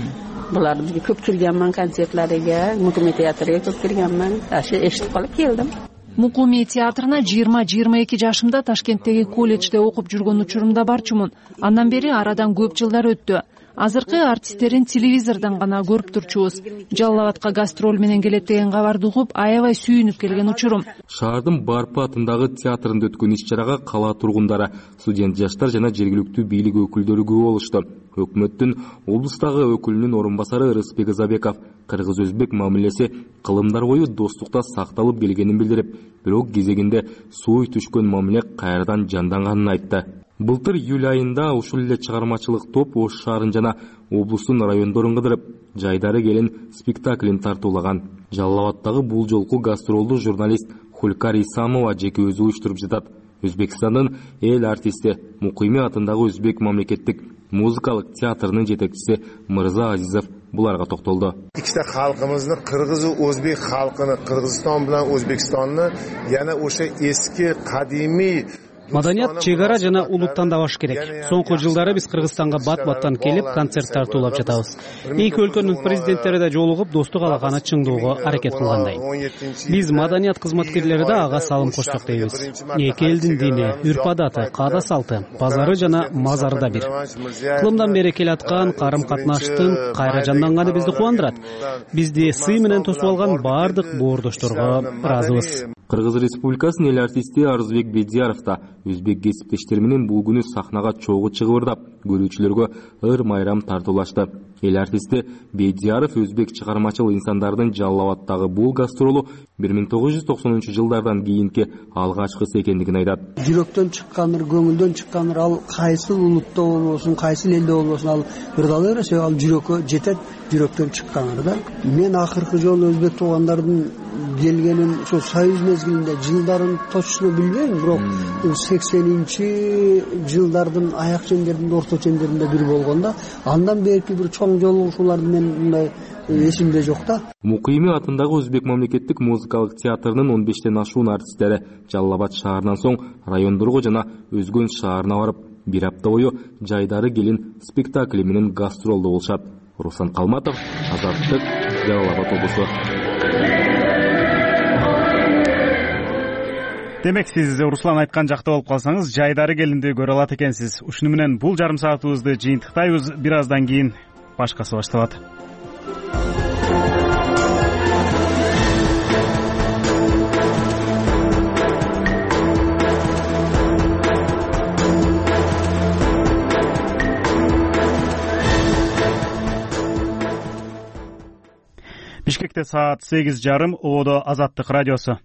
Булар бизге көп келгенмин, концертлерге, Мукуми театрыга көп келгенмин. Эшитип калып келдим. Мукуми театрына 20-22 жашымда Ташкенттеги колледжде окуп жүргөн учурумда барчумун. Андан бери арадан көп жылдар өттү. Азыркы артисттерин телевизордон гана көрүп турчубуз. Жалал Абадка гастроль менен келет деген кабарды угуп, аябай сүйүнүп келген учурум. Шаардын Барпы атындагы театрында өткөн иш-чарага кала тургундары, студент жаштар жана жергиликтүү бийлик өкүлдөрү көп болушту. Өкмөттүн облустагы өкүлүнүн орун басары Рыспек Забеков кыргыз-өзбек мамилеси кылымдар бою достукта сакталып келгенин билдирип, бирок кезегинде сууй түшкөн мамиле кайрадан жанданганын айтты. Былтыр июль айында ушул эле чыгармачылык топ Ош шаарын жана облустун райондорун кыдырып, жайдары келин спектаклин тартуулаган. Жалал Абадтагы бул жолку гастролду журналист Хулкар Исамова жеке өзү уюштуруп жатат. Өзбекстандын эл артисти Мукими атындагы өзбек мамлекеттик музыкалык театрынын жетекчиси Мырза Азизов буларга токтолду. Ikkita xalqimizni, Qirg'iz va o'zbek xalqini, Qirg'iziston bilan O'zbekistonni yana o'sha eski qadimiy Маданият чек ара жана улуттандабаш керек. Соңку жылдары биз Кыргызстанга бат-баттан келип концерт тартуулап жатабыз. Эки өлкөнүн президенттери да жолугуп, достук алаканы чыңдоого аракет кылгандай. Биз маданият кызматкерлери да ага салым кошсок дейбиз. Эки элдин дини, үрп-адаты, каада салты, базары жана мазары да бир. Кылымдан бери келаткан карым-катнаштын кайра жанданганы бизди кубандырат. Бизди сый менен тосуп алган баардык боордошторго ыраазыбыз. Кыргыз Республикасынын эл артисти Арызбек Бедияров да өзбек кесиптештери менен бул күнү сахнага чогуу чыгып, көрүүчүлөргө ыр майрам тартуулашты. Эл артисти Бедияров өзбек чыгармачыл инсандардын Жалал Абадтагы бул гастролу 1990-жылдардан кийинки алгачкысы экендигин айтат. Жүрөктөн чыккандыр, көңүлдөн чыккандыр, ал кайсыл улутта болбосун, кайсыл элде болбосун, ал бир дал эмес, ал жүрөккө жетет, жүрөктөн чыккандыр да. Мен акыркы жолу өзбек туугандардын келгенин ошо союз мезгилинде жылдарын точно билбейм, бирок 80-жылдардын аяк чендеринде, орто чендеринде бир болгондо, андан берки бир чоң жолугушууларды мен мындай эсимде жок да. Мукими атындагы өзбек мамлекеттик музыкалык театрынын 15тен ашуун артисттери Жалал Абад шаарынан соң райондорго жана Өзгөн шаарына барып, бир апта бою жайдары келин спектакли менен гастролдо болушат. Руслан Калматов, Азаттык, Жалал Абад облусу. Демек, сиз Руслан айткан жакта болуп калсаңыз, жайдары келинди көрө алат экенсиз. Ушуну менен бул жарым саатыбызды жыйынтыктайбыз. Бир аздан кийин башкасы башталат. Бишкекте саат 8:30, Ободо Азаттык радиосу.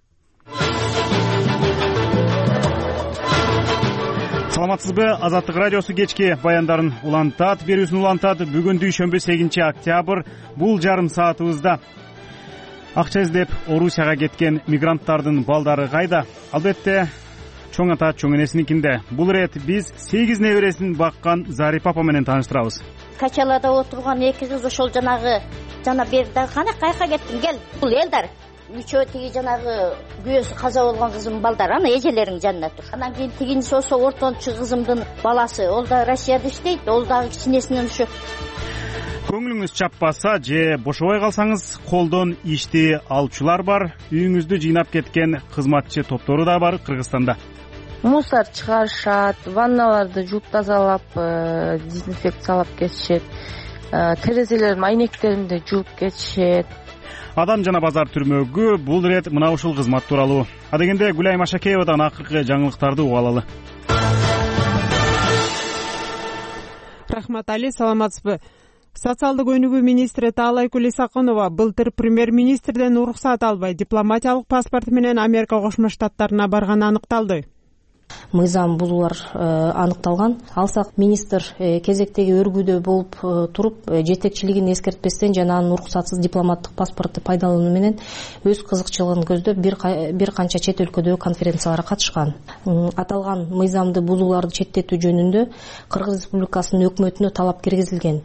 Саламатсызбы? Азаттык радиосу кечки баяндарын улантат, берүүсүн улантат. Бүгүн дүйшөмбү 8-октябрь. Бул жарым саатыбызда акча издеп Орусияга кеткен мигранттардын балдары кайда? Албетте, чоң ата чоң энесиникинде. Бул ирет биз 8 небересин баккан Зарипа апа менен тааныштырабыз. Качалада отурган 2 кыз ошол жана берди. Кана кайка кеттиң? Кел. Бул элдар үчөө тиги жанагы күйөөсү каза болгон кызым балдар, ана эжелеринин жанында тур. Анан кийин тигинчи ошо ортончу кызымдын баласы, ол да Россияда иштейт, ол дагы кичинесинен ушу. Көңүлүңүз чаппаса же бошобой калсаңыз, колдон ишти алчулар бар. Үйүңүздү жыйнап кеткен кызматчы топтору да бар Кыргызстанда. Мусор чыгарышат, ванналарды жууп тазалап, дезинфекциялап кетишет. Терезелердин айнектеринде жууп кетишет. Адам жана базар түрмөгү бул ирет мына ушул кызмат тууралуу. Адегенде Гүлай Машакеевадан акыркы жаңылыктарды угуп алалы. Рахмат Али, саламатсызбы? Социалдык өнүгүү министри Таалайкүл Исакунова былтыр премьер-министрден уруксат албай дипломатиялык паспорт менен Америка Кошмо Штаттарына барганы аныкталды. Мыйзам бузуулар аныкталган. Алсак министр кезектеги өргүүдө болуп туруп, жетекчилигин эскертпестен жана анын уруксатсыз дипломаттык паспорту пайдалануу менен өз кызыкчылыгын көздөп бир канча чет өлкөдөгү конференцияларга катышкан. Аталган мыйзамды бузууларды четтетүү жөнүндө Кыргыз Республикасынын өкмөтүнө талап киргизилген,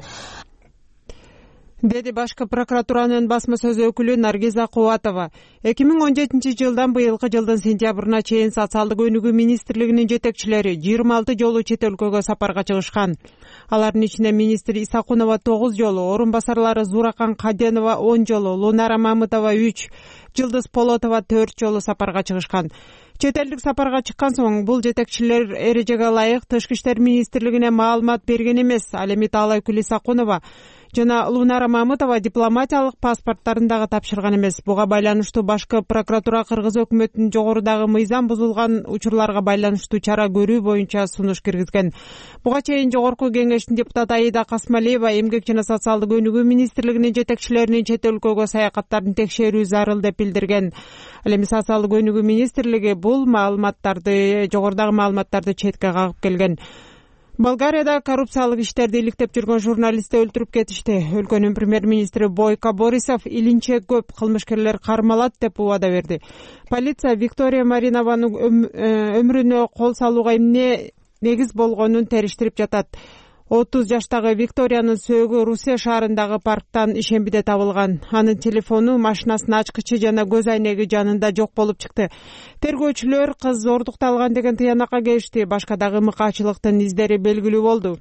деди башкы прокуратуранын басма сөз өкүлү Наргиза Кубатова. 2017 жылдан быйылкы жылдын сентябрына чейин социалдык өнүгүү министрлигинин жетекчилери 26 жолу чет өлкөгө сапарга чыгышкан. Алардын ичинде министр Исакунова 9 жолу, орун басарлары Зуракан Каденова 10 жолу, Лунара Мамытова 3, Жылдыз Полотова 4 жолу сапарга чыгышкан. Чет элдик сапарга чыккан соң бул жетекчилер эрежеге ылайык Тышкы иштер министрлигине маалымат берген эмес. Ал эми Таалайкүл Исакунова жана Лунара Мамытова дипломатиялык паспорттарын дагы тапшырган эмес. Буга байланыштуу башкы прокуратура Кыргыз өкмөтүнүн жогорудагы мыйзам бузулган учурларга байланыштуу чара көрүү боюнча сунуш киргизген. Буга чейин Жогорку Кеңештин депутаты Аида Касмалиева эмгек жана социалдык өнүгүү министрлигинин жетекчилеринин чет өлкөгө саякаттарын текшерүү зарыл деп билдирген. Ал эми социалдык өнүгүү министрлиги бул маалыматтарды, жогорудагы маалыматтарды четке кагып келген. Болгарияда коррупциялык иштерди иликтеп жүргөн журналистти өлтүрүп кетишти. Өлкөнүн премьер-министри Бойко Борисов илинче көп кылмышкерлер кармалат деп убада берди. Полиция Виктория Маринованын өмүрүнө кол салууга эмне негиз болгонун териштирип жатат. 30 жаштагы Викториянын сөөгү Русия шаарындагы парктан ишембиде табылган. Анын телефону, машинасынын ачкычы жана көз айнеги жанында жок болуп чыкты. Тергөөчүлөр кыз зордукталган деген тыянакка келишти. Башка дагы мыкаачылыктын издери белгилүү болду.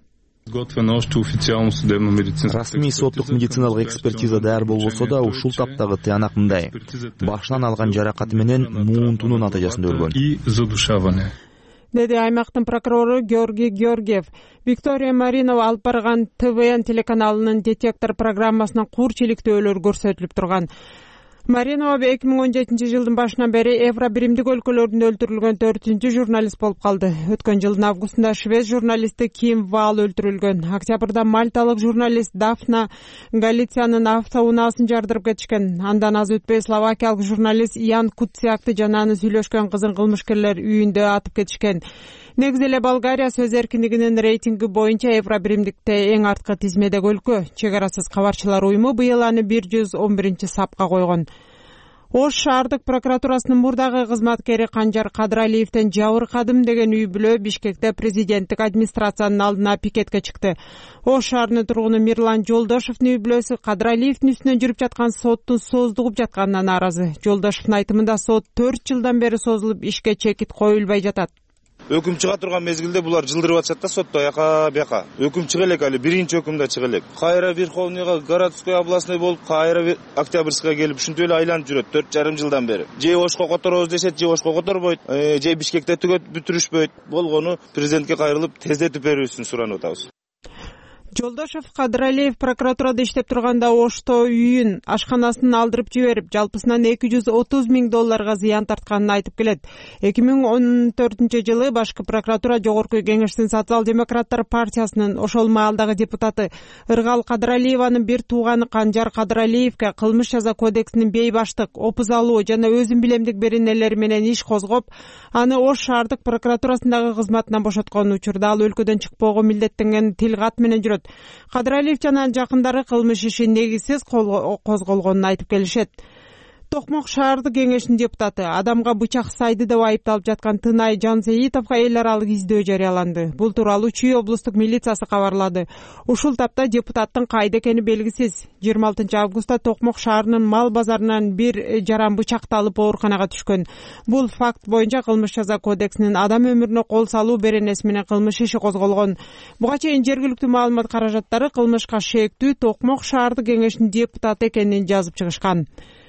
Расмий соттук медициналык экспертиза даяр болбосо да ушул таптагы тыянак мындай: башынан алган жаракаты менен муунтунун натыйжасында өлгөн, деди аймактын прокурору Георгий Георгиев. Виктория Маринова алып барган ТВН телеканалынын детектор программасынан курчиликтөөлөр көрсөтүлүп турган. Маринова 2017 жылдын башынан бери Евро биримдик өлкөлөрүндө өлтүрүлгөн 4-чү журналист болуп калды. Өткөн жылдын августунда швед журналисти Ким Вал өлтүрүлгөн. Октябрда мальталык журналист Дафна Галициянын автоунаасын жардырып кетишкен. Андан аз өтпөй словакиялык журналист Ян Куциакты жана аны сүйлөшкөн кызын кылмышкерлер үйүндө атып кетишкен. Негизи эле Болгария сөз эркиндигинин рейтинги боюнча Евро биримдикте эң арткы тизмедеги өлкө. Чек арасыз кабарчылар уюму быйыл аны 111 сапка койгон. Ош шаардык прокуратурасынын мурдагы кызматкери Канжар Кадыралиевден жабыркадым деген үй бүлө Бишкекте президенттик администрациянын алдына пикетке чыкты. Ош шаарынын тургуну Мирлан Жолдошовдун үй бүлөсү Кадыралиевдин үстүнөн жүрүп жаткан соттун сооздугуп жатканына нааразы. Жолдошовдун айтымында сот 4 жылдан бери созулуп ишке чекит коюлбай жатат. өкүм чыга турган мезгилде булар жылдырып атышат да сотто аяка бияка. Өкүм чыга элек, али биринчи өкүм да чыга элек. Кайра Верховныйга, городской, областной болуп, кайра Октябрьская келип, ушинтип эле айланып жүрөт 4,5 жылдан бери. Же Ошко которобуз дешет, же Ошко которбойт, же Бишкекте бүтүрүшпөйт. Болгону президентке кайрылып тездетип берүүсүн суранып атабыз. Жолдошев Кадыралиев прокуратурада иштеп турганда Ошто үйүн, ашканасын алдырып жиберип, жалпысынан $230,000 зыян тартканын айтып келет. 2014-жылы башкы прокуратура Жогорку Кеңештин Социал-демократтар партиясынын ошол маалдагы депутаты Ыргал Кадыралиеванын бир тууганы Канжар Кадыралиевке кылмыш жаза кодексинин бейбаштык, опуз алуу жана өзүн билемдик беренелери менен иш козгоп, аны Ош шаардык прокуратурасындагы кызматынан бошоткон учурда ал өлкөдөн чыкпоого милдеттенген тил кат менен жүрөт. Кадыралиев жана жакындары кылмыш иши негизсиз козголгонун айтып келишет. Токмок шаардык кеңешинин депутаты адамга бычак сайды деп айыпталып жаткан Тынай Жансейитовго эл аралык издөө жарыяланды. Бул тууралуу Чүй облустук милициясы кабарлады. Ушул тапта депутаттын кайда экени белгисиз. 26 августта Токмок шаарынын мал базарынан бир жаран бычакты алып ооруканага түшкөн. Бул факт боюнча кылмыш жаза кодексинин адам өмүрүнө кол салуу беренеси менен кылмыш иши козголгон. Буга чейин жергиликтүү маалымат каражаттары кылмышка шектүү Токмок шаардык кеңешинин депутаты экенин жазып чыгышкан.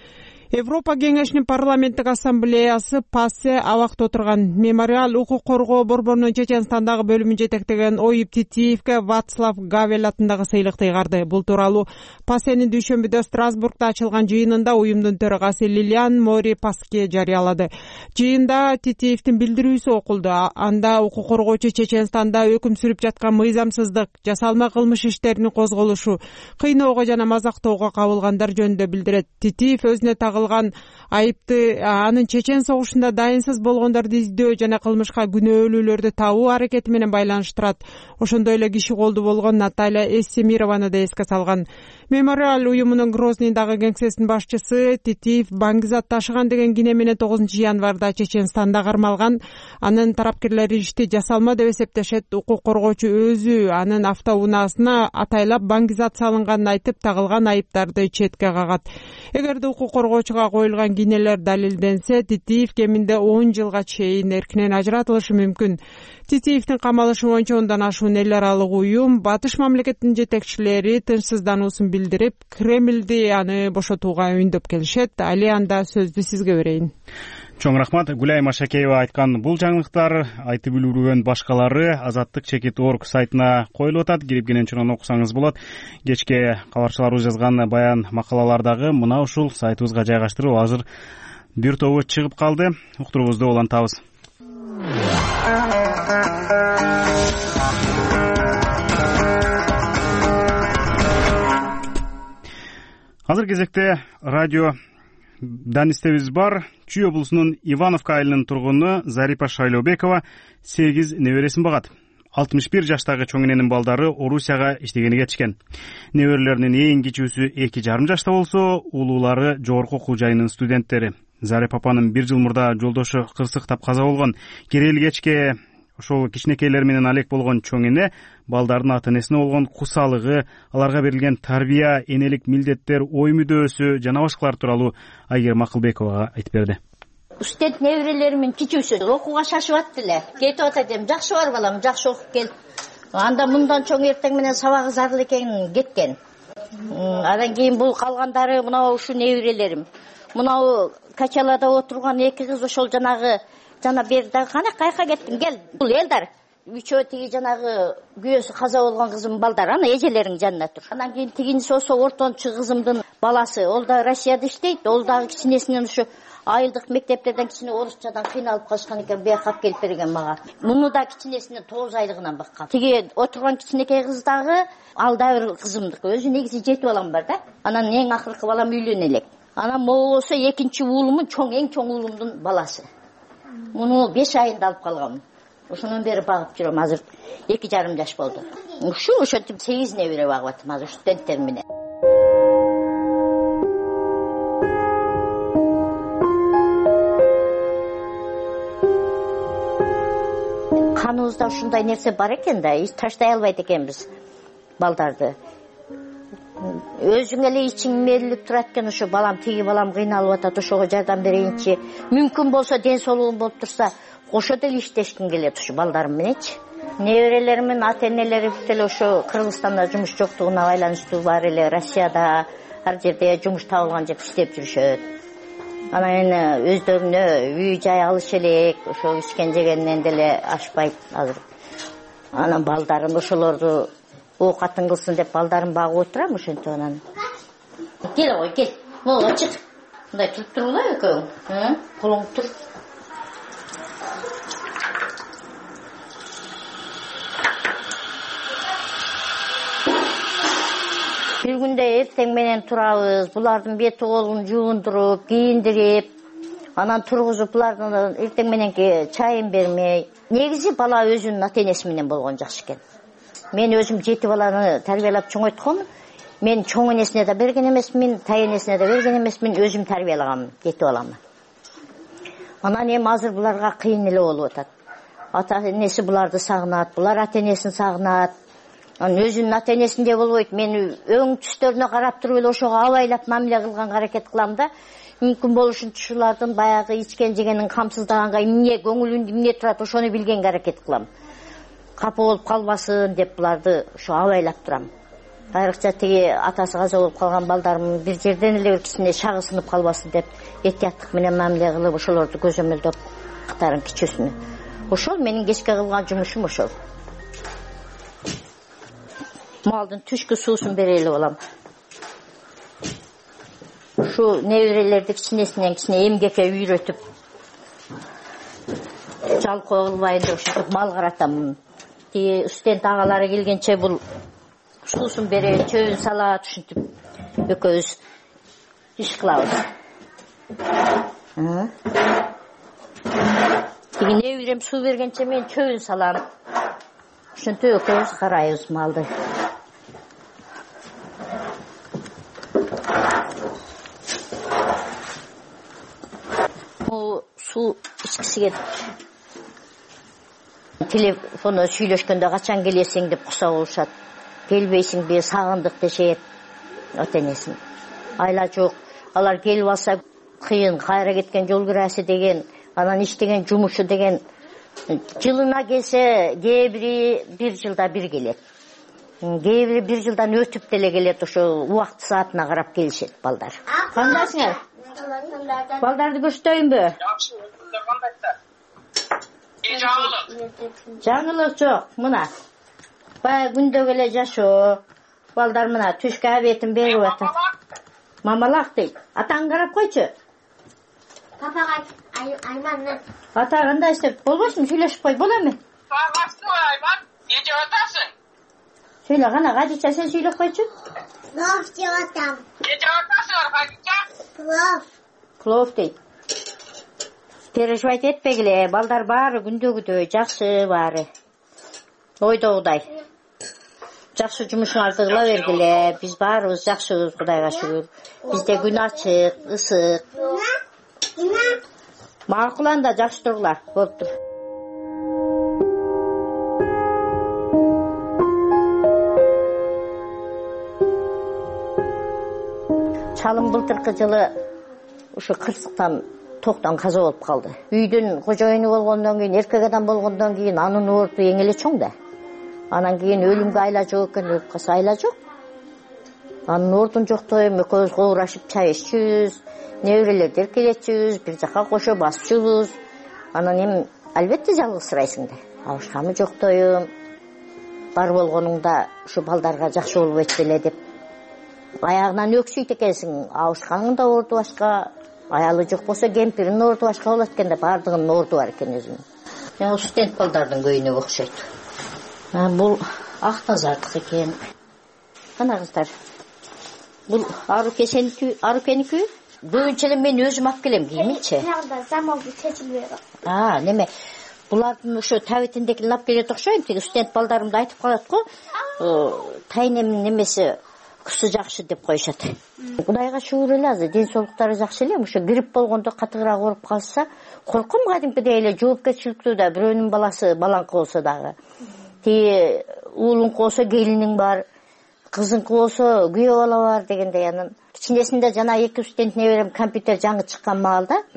Европа кеңешинин парламенттик ассамблеясы ПАСЕ абакта отурган мемориал укук коргоо борборунун Чеченстандагы бөлүмүн жетектеген Оюп Титиевке Вацлав Гавел атындагы сыйлыкты ыйгарды. Бул тууралуу ПАСЕнин дүйшөмбүдө Страсбургда ачылган жыйынында уюмдун төрагасы Лилиан Мори Паске жарыялады. Жыйында Титиевдин билдирүүсү окулду. Анда укук коргоочу Чеченстанда өкүм сүрүп жаткан мыйзамсыздык, жасалма кылмыш иштеринин козголушу, кыйноого жана мазактоого кабылгандар жөнүндө билдирет. Титиев өзүнө тагылган айыпты анын Чечен согушунда дайынсыз болгондорду издөө жана кылмышка күнөөлүүлөрдү табуу аракети менен байланыштырат. Ошондой эле киши колду болгон Наталья Эссемированы да эске салган. Мемориал уюмунун Грознийдагы кеңсесинин башчысы Титиев баңгизат ташыган деген кине менен 9 январда Чеченстанда кармалган. Анын тарапкерлери ишти жасалма деп эсептешет. Укук коргоочу өзү анын автоунаасына атайлап баңгизат салынганын айтып, тагылган айыптарды четке кагат. Эгерде укук коргоочуга коюлган кинелер далилденсе, Титиев кеминде 10 жылга чейин эркинен ажыратылышы мүмкүн. Титиевдин камалышы боюнча ондан ашуун эл аралык уюм Батыш мамлекетинин жетекчилери тынчсыздануусун билдирип, Кремлди аны бошотууга үндөп келишет. Али анда сөздү сизге берейин. Чоң рахмат. Гүлай Машакеева айткан бул жаңылыктар айтып үлгүргөн башкалары Азаттык.org сайтына коюлуп атат. Кирип кенен окусаңыз болот. Кечке кабарчыларыбыз жазган баян макалалардагы мына ушул сайтыбызга жайгаштырып, азыр бир тобу чыгып калды. Уктуруубузду улантабыз. Азыр кезекте радио данистебиз бар. Чүй облусунун Ивановка айылынын тургуну Зарипа Шайлообекова 8 небересин багат. 61 жаштагы чоң эненин балдары Орусияга иштегени кетишкен. Неберелеринин эң кичүүсү 2,5 жашта болсо, улуулары жогорку окуу жайынын студенттери. Зарипа апанын 1 жыл мурда жолдошу кырсыктап каза болгон. Керели кечке ошол кичинекейлер менен алек болгон чоң эне балдардын ата-энесине болгон кусалыгы, аларга берилген тарбия, энелик милдеттер, ой мүдөөсү жана башкалар тууралуу Айгерим Акылбековага айтып берди. Студент неберелеримин кичүүсү окууга шашып атты эле. Кетип атат эми, жакшы бар балам, жакшы окуп кел. Анда мындан чоң эртең менен сабагы зарыл экенин кеткен. Андан кийин бул калгандары мына ушу неберелерим. Мына Качалада отурган 2 кыз ошол жана берди кана кайка кеттиң кел. Бул элдар үчөө тиги жанагы күйөөсү каза болгон кызым балдар ана эжелеринин жанында тур. Андан кийин тигинчи болсо ортончу кызымдын баласы, ол да Россияда иштейт, ол дагы кичинесинен ушу айылдык мектептерден кичине орусчадан кыйналып калышкан экен, бияка алып келип берген мага. Муну да кичинесинен 9 айлыгынан баккан. Тиги отурган кичинекей кыз дагы ал да бир кызымдык. Өзү негизи 7 балам бар да. Анан эң акыркы балам үйлөнө элек. Анан могу болсо экинчи уулумун эң чоң уулумдун баласы. Муну 5 айында алып калгам. Ошондон бери багып жүрөм. Азыр 2,5 жаш болду. Ошентип 8 небере багып атам азыр студенттер менен. Каныбызда ушундай нерсе бар экен да, таштай албайт экенбиз балдарды. Өзүң эле ичиң мээрилип турат экен, ошо балам тиги балам кыйналып атат, ошого жардам берейинчи. Мүмкүн болсо ден соолугум болуп турса, кошо деле иштешким келет ушу балдарым мененчи. Неберелеримдин ата энелери деле ошо Кыргызстанда жумуш жоктугуна байланыштуу баары эле Россияда ар жерде жумуш табылган жерде иштеп жүрүшөт. Анан эми өздөрүнө үй жай алыш элек, ошо ичкен жегенинен деле ашпайт азыр. Анан балдарым ошолорду оокатын кылсын деп балдарым багып отурам ошентип анан. Кел ой, кел. Могу чык. Мындай туруп тургула экөөң. Колуңду тур. Бир күндө эртең менен турабыз, булардын бети колун жуундуруп, кийиндирип, анан тургузуп, булардын эртең мененки чайын бермей. Негизи бала өзүнүн ата энеси менен болгон жакшы экен. Мен өзүм 7 баланы тарбиялап чоңойтком. Мен чоң энесине да берген эмесмин, тай энесине да берген эмесмин, өзүм тарбиялагам 7 баламды. Анан эми азыр буларга кыйын эле болуп атат. Ата энеси буларды сагынат, булар ата энесин сагынат. Анан өзүнүн ата энесинде болбойт. Мен өң түстөрүнө карап туруп эле ошого абайлап мамиле кылганга аракет кылам да, мүмкүн болушунча ушулардын баягы ичкен жегенин камсыздаганга эмне көңүлүндө эмне турат ошону билгенге аракет кылам. Капа болуп калбасын деп буларды ошо абайлап турам. Айрыкча тиги атасы каза болуп калган балдарым бир жерден эле бир кичине шагы сынып калбасын деп этияттык менен мамиле кылып ошолорду көзөмөлдөп актарын кичүүсүнө. Ошол менин кечке кылган жумушум ошол. Малдын түшкү суусун бере эле болам. Ушу неберелерди кичинесинен кичине эмгекке үйрөтүп, жалкоо кылбайын деп ушинтип мал каратам. Тиги студент агалары келгенче бул суусун бере, чөбүн салат, ушинтип экөөбүз иш кылабыз. Тиги неберем суу бергенче мен чөбүн салам. Ушинтип экөөбүз карайбыз малды. Суу ичкиси кетип. Телефондо сүйлөшкөндө качан келесиң деп куса болушат. Келбейсиңби, сагындык дешет ата энесин. Айла жок. Алар келип алса кыйын, кайра кеткен жол кирасы деген, анан иштеген жумушу деген жылына келсе, кээ бири бир жылда бир келет. Кээ бири бир жылдан өтүп деле келет, ошо убакыт саатына карап келишет балдар. Кандайсыңар? Балдарды көрсөтөйүнбү? Жакшы, өзүңөр кандайсыздар? Жаңылык. Жаңылык жок, мына. Баягы күндөгү эле жашоо. Балдар мына түшкө обедин берип атат. Мамалак дейт. Атаң карап койчу. Папага Айман. Ата кандай иштеп болбойсуңбу? Сүйлөшүп кой, боло эми? Саламатсызбы Айман? Не жеп атасың? Сүйлө гана, Гадича, сен сүйлөп койчу. Плов жеп атам. Не жеп атасыңар, Гадича? Плов. Плов дейт. Переживать этпегиле, балдар баары күндөгүдөй жакшы баары. Ойдогудай. Жакшы жумушуңарды кыла бергиле, биз баарыбыз жакшыбыз, Кудайга шүгүр. Бизде күн ачык, ысык. Макул анда жакшы тургула, болуптур. Чалым былтыркы жылы ушу кырсыктан токтон каза болуп калды. Үйдүн кожоюну болгондон кийин, эркек адам болгондон кийин анын оорту эң эле чоң да. Анан кийин өлүмгө айла жок экен, өлүп калса айла жок. Анын оортун жоктой экөөбүз коурашып чай иччүбүз, неберелерди эркелетчүбүз, бир жака кошо басчубуз. Анан эми албетте жалгызсырайсың да. Абышкамы жоктойм. Бар болгонуңда ушу балдарга жакшы болбойт беле деп. Аягынан өксүйт экенсиң, абышканың да оорту башка, аялы жок болсо кемпиринин оорту башка болот экен да, баардыгынын оорту бар экен өзүнүн. Жана студент балдардын көйүнө окшойт. Бул ак тазардык экен. Кана кыздар. Бул арукеники. Көбүнчө эле мен өзүм алып келем кийимичи. Замалды чечилбей неме? Булардын ошо табитиндекин алып келет окшойм. Тиги студент балдарымды айтып калат го. Тайнемдин немеси кысы жакшы деп коюшат. Кудайга шүгүр эле азыр ден соолуктары жакшы эле. Ошо грипп болгондо катыгыраак ооруп калса, корком кадимкидей эле жоопкерчиликтүү да, бирөөнүн баласы балаңкы болсо дагы. Тиги уулуңку болсо келиниң бар, кызыңкы болсо күйөө бала бар дегендей. Анан кичинесинде жана 2 студент неберем компьютер жаңы чыккан маалда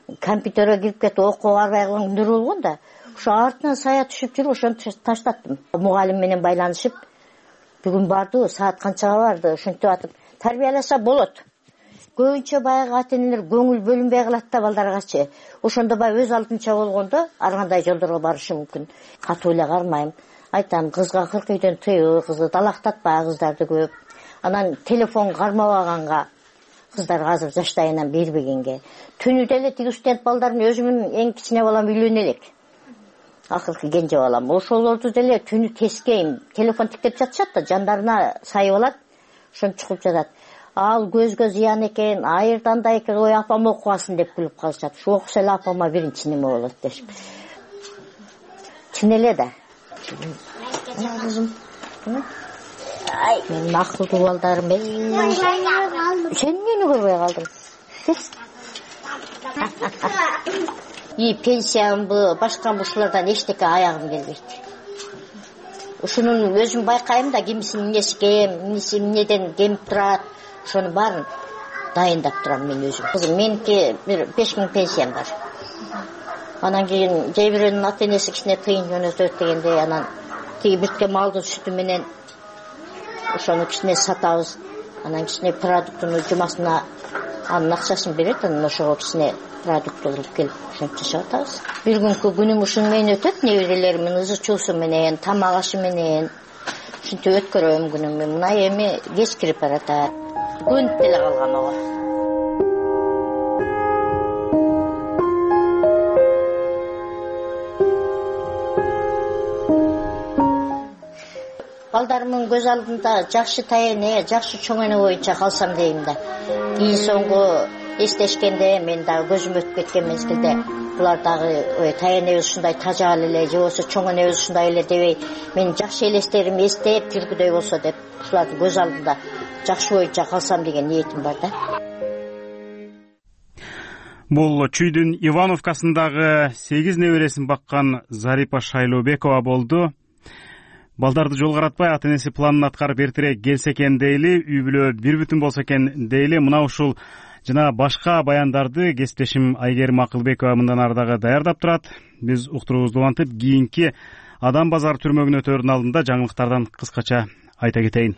компьютерге кирип кетип окууга барбай калган күндөр болгон да, ошо артынан сая түшүп жүрүп ошону таштаттым. Мугалим менен байланышып, бүгүн барды, саат канчага барды, ошентип атып тарбияласа болот. Көбүнчө баягы ата-энелер көңүл бөлүнбөй калат да балдаргачы. Ошондо баягы өз алдынча болгондо ар кандай жолдорго барышы мүмкүн. Катуу эле кармайм. Айтам, кызга 40 үйдөн тыйыл, кызды далактатпа, кыздарды көп. Анан телефон кармабаганга, кыздарга азыр жаштайынан бербегенге. Түнү деле тиги студент балдарын өзүмүн эң кичине балам үйлөнө элек. Акыркы кенже балам. Ошолорду деле түнү тескейм. Телефон тиктеп жатышат да, жандарына сайып алат. Ошон чукуп жатат. Ал көзгө зыян экен, айырдандай экен, ой апам окубасын деп күлүп калышат. Шу окуса эле апама биринчи неме болот дешип. Чын эле да. Мен акылдуу балдарым эми. Сен эмне көрбөй калдың? Пенсиямбы, башка ушулардан эчтеке аягым келбейт. Ушунун өзүм байкайм да, кимисинин эмнеси кем, кимиси эмнеден кемип турат. Ошонун баарын дайындап турам мен өзүм. Кызым, меники 5000 пенсиям бар. Анан кийин жай бирөөнүн ата-энеси кичине тыйын жөнөтөт дегенде, анан тиги бирткен малдын сүтү менен ошону кичине сатабыз. Анан кичине продуктуну жумасына анын акчасын берет, анан ошого кичине продукт алып келип ошентип жашап атабыз. Бир күнкү күнүм ушун менен өтөт, неберелеримдин ызы-чуусу менен, тамак ашы менен. Ушинтип өткөрөм күнүмдү. Мына эми кеч кирип баратат. Көнүп деле калган ого. Балдарымдын көз алдында жакшы таяне, жакшы чоң эне боюнча калсам дейм да. Кийин соңку эстешкенде мен дагы көзүм өтүп кеткен мезгилде булар дагы таянебиз ушундай тажал эле, же болбосо чоң энебиз ушундай эле дебей, мен жакшы элестерим эстеп жүргүдөй болсо деп, ушулардын көз алдында жакшы боюнча калсам деген ниетим бар да. Бул Чүйдүн Ивановкасындагы 8 небересин баккан Зарипа Шайлообекова болду. Балдарды жол каратпай ата-энеси планын аткарып эртерээк келсе экен дейли, үй бүлө бир бүтүн болсо экен дейли. Мына ушул жана башка баяндарды кесиптешим Айгерим Акылбекова мындан ары дагы даярдап турат. Биз уктуруубузду улантып, кийинки Адам базар түрмөгүнө өтөөрдүн алдында жаңылыктардан кыскача айта кетейин.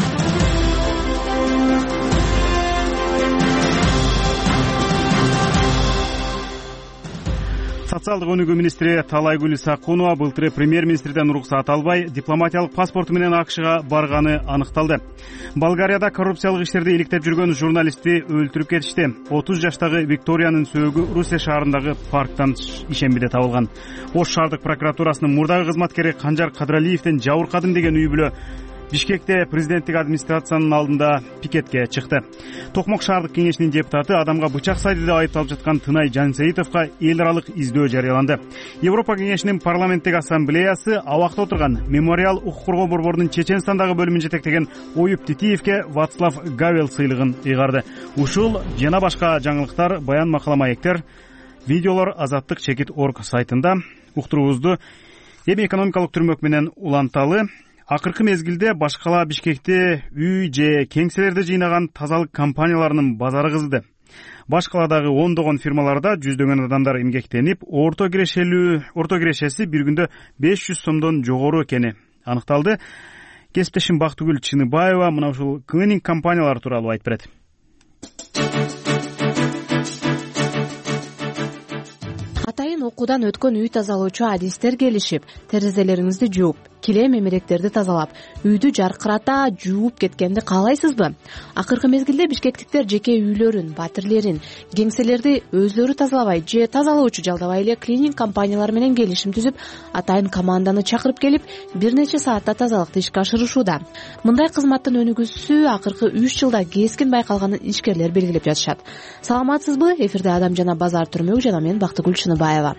Социалдык өнүгүү министри Талайгүл Исакунова былтыр премьер-министрден уруксат албай дипломатиялык паспорту менен АКШга барганы аныкталды. Болгарияда коррупциялык иштерди иликтеп жүргөн журналистти өлтүрүп кетишти. 30 жаштагы Викториянын сөөгү Русия шаарындагы парктан ишембиде табылган. Ош шаардык прокуратурасынын мурдагы кызматкери Канжар Кадралиевден жабыркадым деген үй бүлө Бишкекте президенттик администрациянын алдында пикетке чыкты. Токмок шаардык кеңешинин депутаты адамга бычак сайды деп айыпталып жаткан Тынай Жансейитовго эл аралык издөө жарыяланды. Европа кеңешинин парламенттик ассамблеясы абакта отурган Мемориал укук коргоо борборунун Чеченстандагы бөлүмүн жетектеген Оюп Титиевке Вацлав Гавел сыйлыгын ыйгарды. Ушул жана башка жаңылыктар, баян макала маектер, видеолор Азаттык чекит орг сайтында. Уктуруубузду эми экономикалык түрмөк менен уланталы. Акыркы мезгилде башкала Бишкекте үй же кеңселерди жыйнаган тазалык компанияларынын базары кызды. Башкаладагы ондогон фирмаларда жүздөгөн адамдар эмгектенип, орто кирешеси бир күндө 500 сомдон жогору экени аныкталды. Кесиптешим Бактыгүл Чыныбаева мына ушул клининг компаниялары тууралуу айтып берет. Атайын окуудан өткөн үй тазалоочу адистер келишип, терезелериңизди жууп, килем эмеректерди тазалап, үйдү жаркырата жууп кеткенди каалайсызбы? Акыркы мезгилде бишкектиктер жеке үйлөрүн, батирлерин, кеңселерди өзлөрү тазалабай же тазалоочу жалдабай эле клининг компаниялар менен келишим түзүп, атайын команданы чакырып келип, бир нече саатта тазалыкты ишке ашырышууда. Мындай кызматтын өнүгүүсү акыркы 3 жылда кескин байкалганын ишкерлер белгилеп жатышат. Саламатсызбы? Эфирде Адам жана базар түрмөгү жана мен Бактыгүл Чыныбаева.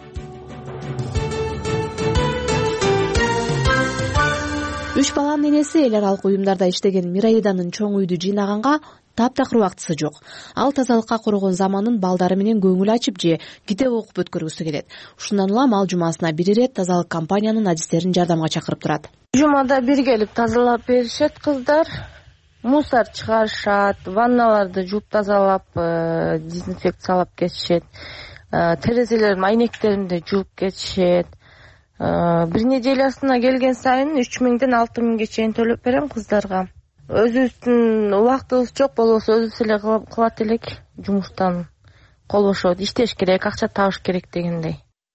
Үч баланын энеси эл аралык уюмдарда иштеген Мираиданын чоң үйдү жыйнаганга таптакыр убактысы жок. Ал тазалыкка коргон заманын балдары менен көңүл ачып же китеп окуп өткөргүсү келет. Ушундан улам ал жумасына бир ирет тазалык компаниянын адистерин жардамга чакырып турат. Жумада бир келип тазалап беришет кыздар. мусор чыгарышат, ванналарды жууп тазалап, дезинфекциялап кетишет, терезелердин айнектеринди жууп кетишет. Бир неделясына келген сайын 3000ден 6000ге чейин төлөп берем кыздарга. Өзүбүздүн убактыбыз жок болбосо өзүбүз эле кылат элек, жумуштан кол бошобойт, иштеш керек, акча табыш керек дегендей.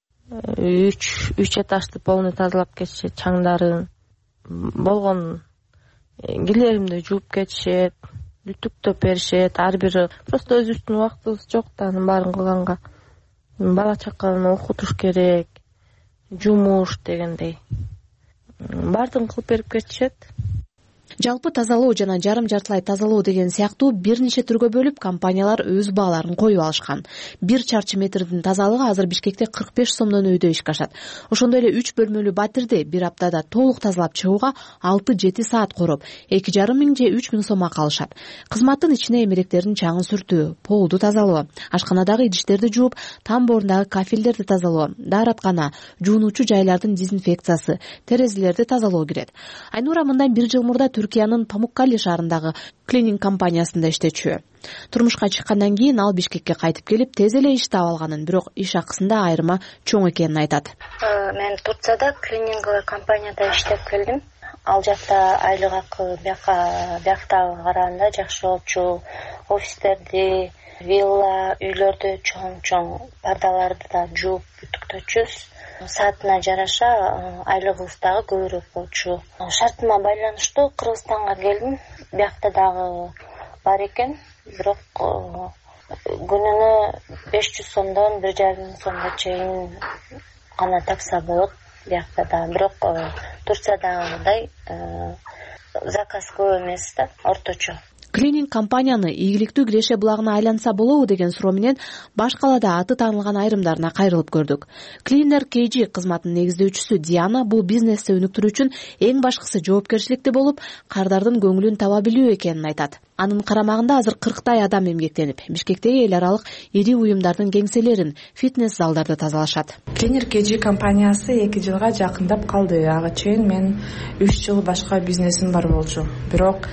3 этажды полный тазалап кетишет, чаңдарын болгон кийлеримди жууп кетишет, үтүктөп беришет. Ар бири просто өзүбүздүн убактыбыз жок да анын баарын кылганга. Бала чаканы окутуш керек, жумуш дегендей. Баардыгын кылып берип кетишет. Жалпы тазалоо жана жарым жартылай тазалоо деген сыяктуу бир нече түргө бөлүп компаниялар өз бааларын коюп алышкан. 1 чарчы метрдин тазалыгы азыр Бишкекте 45 сомдон өйдө ишке ашат. Ошондой эле 3 бөлмөлүү батирди бир аптада толук тазалап чыгууга 6-7 саат короп, 2,5 же 3 миң сом акы алышат. Кызматтын ичине эмеректердин чаңын сүртүү, полду тазалоо, ашканадагы идиштерди жууп, тамборундагы кафелдерди тазалоо, даараткана, жуунуучу жайлардын дезинфекциясы, терезелерди тазалоо кирет. Айнура мындан 1 жыл мурда Түркиянын Памуккале шаарындагы клининг компаниясында иштечү. Турмушка чыккандан кийин ал Бишкекке кайтып келип, тез эле иш таап алганын, бирок иш акысында айырма чоң экенин айтат. Мен Турцияда клининговый компанияда иштеп келдим. Ал жакта айлык акы бияктагы караганда жакшы болчу. Офистерди, вилла, үйлөрдү чоң пардаларды да жууп бүтүктөчүбүз. Саатына жараша айлыгыбыз дагы көбүрөөк болчу. Шартыма байланыштуу Кыргызстанга келдим. Биякта дагы бар экен, бирок күнүнө 500 сомдон 1,5 сомго чейин гана такса болот биякта да. Бирок Турциядагыдай заказ көп эмес да, орточо. Клининг компанияны ийгиликтүү киреше булагына айланса болобу деген суроо менен баш калаада аты таанылган айрымдарына кайрылып көрдүк. Cleaner KG кызматынын негиздөөчүсү Диана бул бизнести өнүктүрүү үчүн эң башкысы жоопкерчиликти болуп, кардардын көңүлүн таба билүү экенин айтат. Анын карамагында азыр 40 адам эмгектенип, Бишкектеги эл аралык ири уюмдардын кеңселерин, фитнес залдарды тазалашат. Cleaner KG компаниясы 2 жылга жакындап калды. Ага чейин мен 3 жыл башка бизнесим бар болчу. Бирок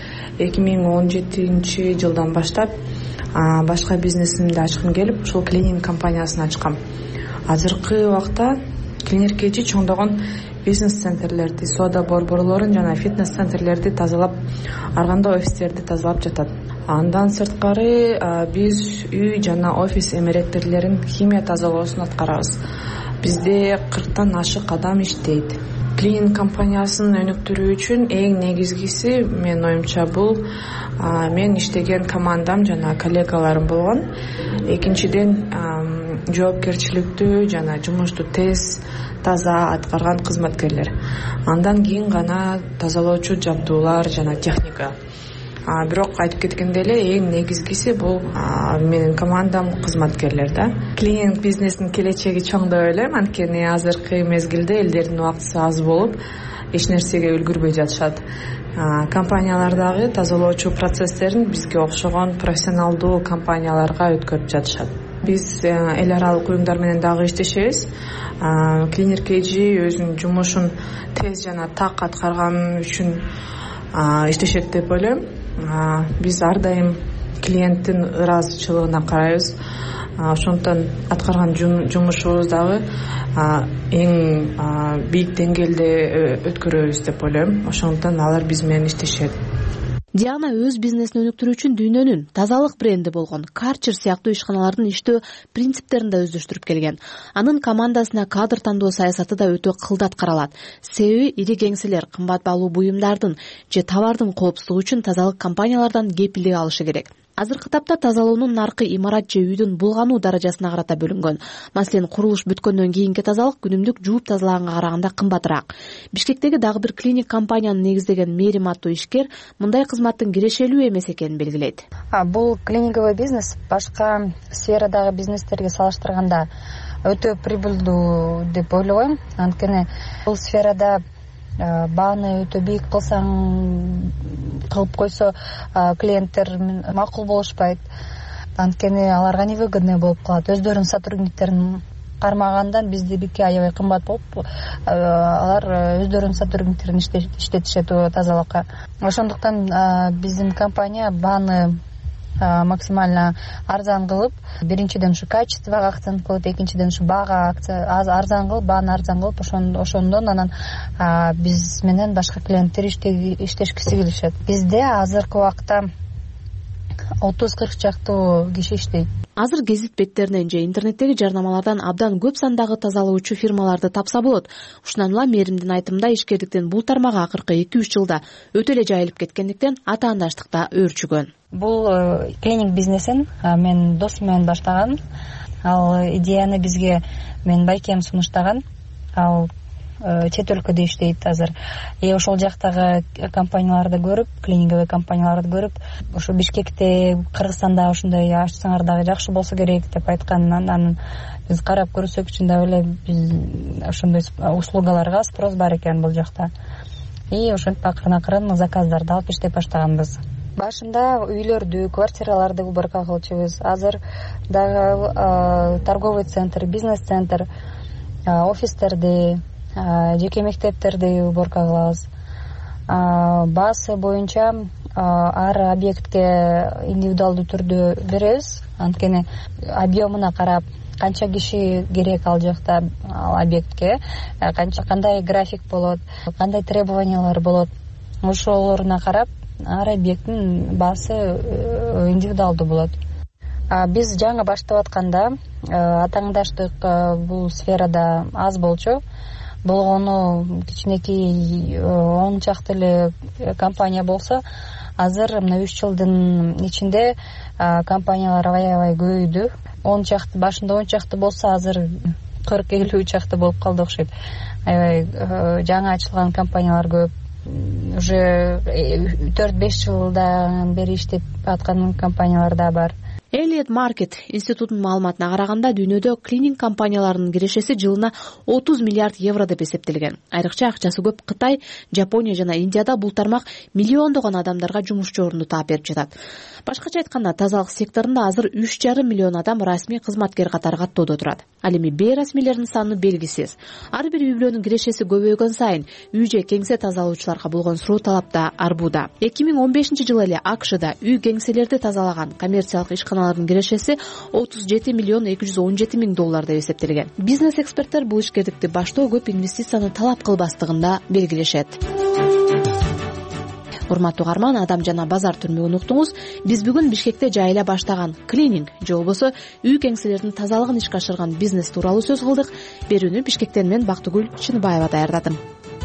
2017 жылдан баштап башка бизнесимди ачкым келип, ушул клининг компаниясын ачкам. Азыркы убакта Cleaner KG чоңдогон бизнес-центрлерди, соода борборлорун жана фитнес-центрлерди тазалап, арганда офистерди тазалап жатат. Андан сырткары биз үй жана офис эмеректердерин химия тазалоосун аткарабыз. Бизде 40тан ашык адам иштейт. Клининг компаниясын өнүктүрүү үчүн эң негизгиси менин оюмча бул мен иштеген командам жана коллегаларым болгон. Экинчиден жоопкерчиликтүү жана жумушту тез, таза аткарган кызматкерлер. Андан кийин гана тазалоочу жабдуулар жана техника. Бирок айтып кеткендей эле эң негизгиси бул менин командам, кызматкерлер да. Клининг бизнесинин келечеги чоң деп ойлойм, анткени азыркы мезгилде элдердин убактысы аз болуп, эч нерсеге үлгүрбөй жатышат. Компаниялардагы тазалоочу процесстерин бизге окшогон профессионалдуу компанияларга өткөрүп жатышат. Биз эл аралык уюмдар менен дагы иштешебиз. Cleaner KG өзүнүн жумушун тез жана так аткарган үчүн иштешет деп ойлойм. Биз ар дайым клиенттин ыраазычылыгына карайбыз. Ошондон аткарган жумушубуз дагы эң бийик деңгээлде өткөрөбүз деп ойлойм. Ошондон алар биз менен иштешет. Диана өз бизнесин өнүктүрүү үчүн дүйнөнүн тазалык бренди болгон Karcher сыяктуу ишканалардын иштөө принциптерин да өздөштүрүп келген. Анын командасына кадр тандоо саясаты да өтө кылдат каралат. Себеби ири кеңселер кымбат баалуу буюмдардын же товардын коопсуздугу үчүн тазалык компаниялардан кепилдик алышы керек. Азыркы тапта тазалоонун наркы имарат же үйдүн булгануу даражасына карата бөлүнгөн. Маселен, курулуш бүткөндөн кийинки тазалык күнүмдүк жууп тазалаганга караганда кымбатыраак. Бишкектеги дагы бир клиник компанияны негиздеген Мерим аттуу ишкер мындай кызматтын кирешелүү эмес экенин белгилейт. Бул клининговый бизнес башка сферадагы бизнестерге салыштырганда өтө прибыльдуу деп ойлойм. Анткени бул сферада бааны өтө бийик кылып койсо клиенттер макул болушпайт. Анткени аларга невыгодный болуп калат. Өздөрүнүн сотрудниктерин кармагандан биздики аябай кымбат болуп алар өздөрүнүн сотрудниктерин иштетишет тазалыкка. Ошондуктан биздин компания бааны максимально арзан кылып, биринчиден ушу качествого акцент кылып, экинчиден ушу баага арзан кылып, бааны арзан кылып, ошондон анан биз менен башка клиенттер иштешкиси келишет. Бизде азыркы убакта 30-40 чактуу киши иштейт. Азыр гезит беттеринен же интернеттеги жарнамалардан абдан көп сандагы тазалоочу фирмаларды тапса болот. Ушундан улам мэримдин айтымында ишкерликтин бул тармагы акыркы 2-3 жылда өтө эле жайылып кеткендиктен атаандаштыкта өөрчүгөн. Бул клининг бизнесин мен досум менен баштагам. Ал идеяны бизге менин байкем сунуштаган. Ал чет өлкөдө иштейт азыр. Ошол жактагы компанияларды көрүп, клининговый компанияларды көрүп, ошо Бишкекте, Кыргызстанда ошондой ачсаңар дагы жакшы болсо керек деп айтканынан анан биз карап көрсөк, чындап эле биз ошондой услугаларга спрос бар экен бул жакта. Ошентип акырын заказдарды алып иштеп баштаганбыз. Башында үйлөрдү, квартираларды уборка кылчубуз. Азыр дагы торговый центр, бизнес-центр, офистерди, жеке мектептерди уборка кылабыз. Баасы боюнча ар объектке индивидуалдуу түрдө беребиз. Анткени объемуна карап, канча киши керек ал жакта ал объектке, кандай график болот, кандай требованиялар болот. Ошолоруна карап ар объекттин баасы индивидуалдуу болот. Биз жаңы баштап атканда атаңдаштык бул сферада аз болчу. Болгону кичинекей 10 чакты эле компания болсо, азыр мына 3 жылдын ичинде компаниялар аябай көбөйдү. 10 чакты, башында 10 чакты болсо, азыр 40-50 чакты болуп калды окшойт. Аябай жаңы ачылган компаниялар көп. Уже 4-5 жылдан бери иштеп аткан компаниялар да бар. Elliott Market институтунун маалыматына караганда дүйнөдө клининг компанияларынын кирешеси жылына 30 миллиард евро деп эсептелген. Айрыкча акчасы көп Кытай, Жапония жана Индияда бул тармак миллиондогон адамдарга жумушчу орунду таап берип жатат. Башкача айтканда, тазалык секторунда азыр 3,5 миллион адам расмий кызматкер катары каттоодо турат. Ал эми бейрасмийлердин саны белгисиз. Ар бир үй бүлөнүн кирешеси көбөйгөн сайын үй же кеңсе тазалоочуларга болгон суроо талап да арбууда. 2015-жылы эле АКШда үй кеңселерди тазалаган коммерциялык ишканалардын кирешеси 37 миллион 217 миң доллар деп эсептелген. Бизнес эксперттер бул ишкердикти баштоо көп инвестицияны талап кылбастыгында белгилешет. Урматтуу угарман, Адам жана базар түрмөгүн уктуңуз. Биз бүгүн Бишкекте жайыла баштаган клининг же болбосо үй кеңселердин тазалыгын ишке ашырган бизнес тууралуу сөз кылдык. Берүүнү Бишкектен мен Бактыгүл Чыныбаева даярдадым.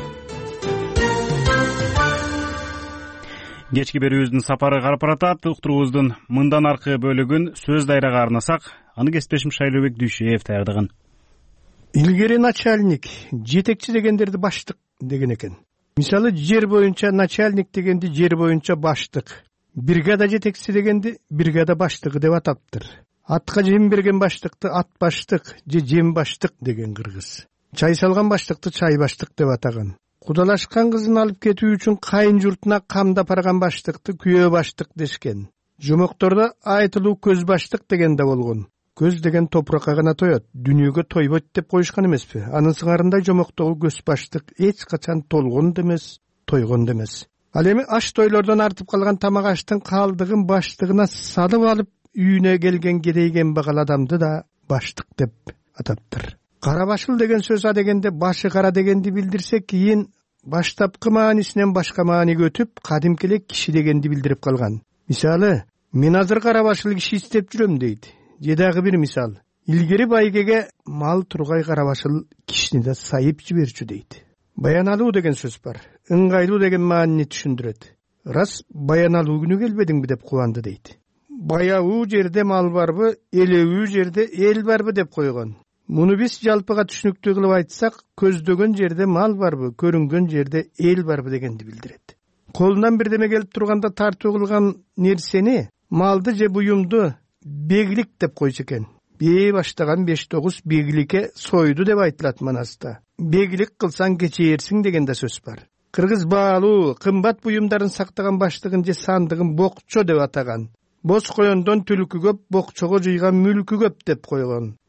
Кечки берүүбүздүн сапары карап баратат. Уктуруубуздун мындан аркы бөлүгүн сөз дайрага арнасак, аны кесиптешим Шайлообек Дүйшеев даярдаган. Илгери начальник, жетекчи дегендерди баштык деген экен. Мисалы, жер боюнча начальник дегенди жер боюнча баштык, бригада жетекчиси дегенди бригада баштыгы деп атаптыр. Атка жем берген баштыкты ат баштык же жем баштык деген кыргыз. Чай салган баштыкты чай баштык деп атаган. Кудалашкан кызын алып кетүү үчүн кайын журтуна камдап барган баштыкты күйөө баштык дешкен. Жомоктордо айтылуу көз баштык деген да болгон. Көз деген топуракка гана тоет, дүнүйгө тойбойт деп коюшкан эмеспи? Анын сыңарындай жомоктогу көз баштык эч качан толгон да эмес, тойгон да эмес. Ал эми аш тойлордон артып калган тамак аштын калдыгын баштыгына салып алып үйүнө келген кедейген багал адамды да баштык деп атаптыр. Кара башыл деген сөз дегенде башы кара дегенди билдирсе, кийин баштапкы маанисинен башка мааниге өтүп, кадимки эле киши дегенди билдирип калган. Мисалы, мен азыр кара башыл киши издеп жүрөм дейт. Же дагы бир мисал, илгери байгеге мал тургай кара башыл кишини да сайып жиберчү дейт. Баяналуу деген сөз бар. Ыңгайлуу деген маанини түшүндүрөт. Рас баяналуу күнү келбедиңби деп кубанды дейт. Баяуу жерде мал барбы, элебүү жерде эл барбы деп койгон. Муну биз жалпыга түшүнүктүү кылып айтсак, көздөгөн жерде мал барбы, көрүнгөн жерде эл барбы дегенди билдирет. Колунан бирдеме келип турганда тартуу кылган нерсени, малды же буюмду беглик деп койчу экен. Бээ баштаган 5-9 бегликке сойду деп айтылат манаста. Беглик кылсаң кечээрсиң деген да сөз бар. Кыргыз баалуу, кымбат буюмдарын сактаган баштыгын же сандыгын бокчо деп атаган. Боз коёндон түлкү көп, бокчого жыйган мүлкү көп деп койгон.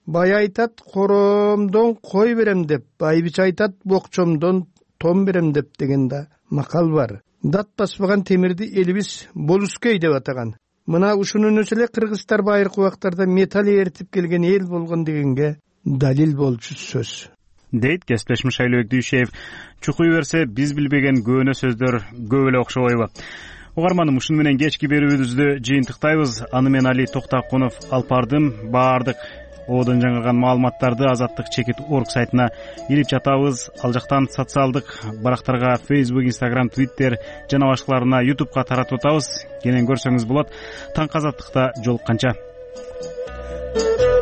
Бай айтат коромдон кой берем деп, байбич айтат бокчомдон том берем деп деген да макал бар. Дат баспаган темирди элибиз болускей деп атаган. Мына ушунун өзү эле кыргыздар байыркы убактарда металл эритип келген эл болгон дегенге далил болчу сөз. Дейт кесиптешим Шайлообек Дүйшеев. Чукуй берсе биз билбеген көөнө сөздөр көп эле окшобойбу? Угарманым, ушуну менен кечки берүүбүздү жыйынтыктайбыз. Аны мен Али Токтакунов алып бардым. Баардык одон жаңырган маалыматтарды Азаттык.org сайтына илип жатабыз. Ал жактан социалдык барактарга Facebook, Instagram, Twitter жана башкаларына YouTube'га таратып атабыз. Кенен көрсөңүз болот. Таңкы Азаттыкта жолукканча.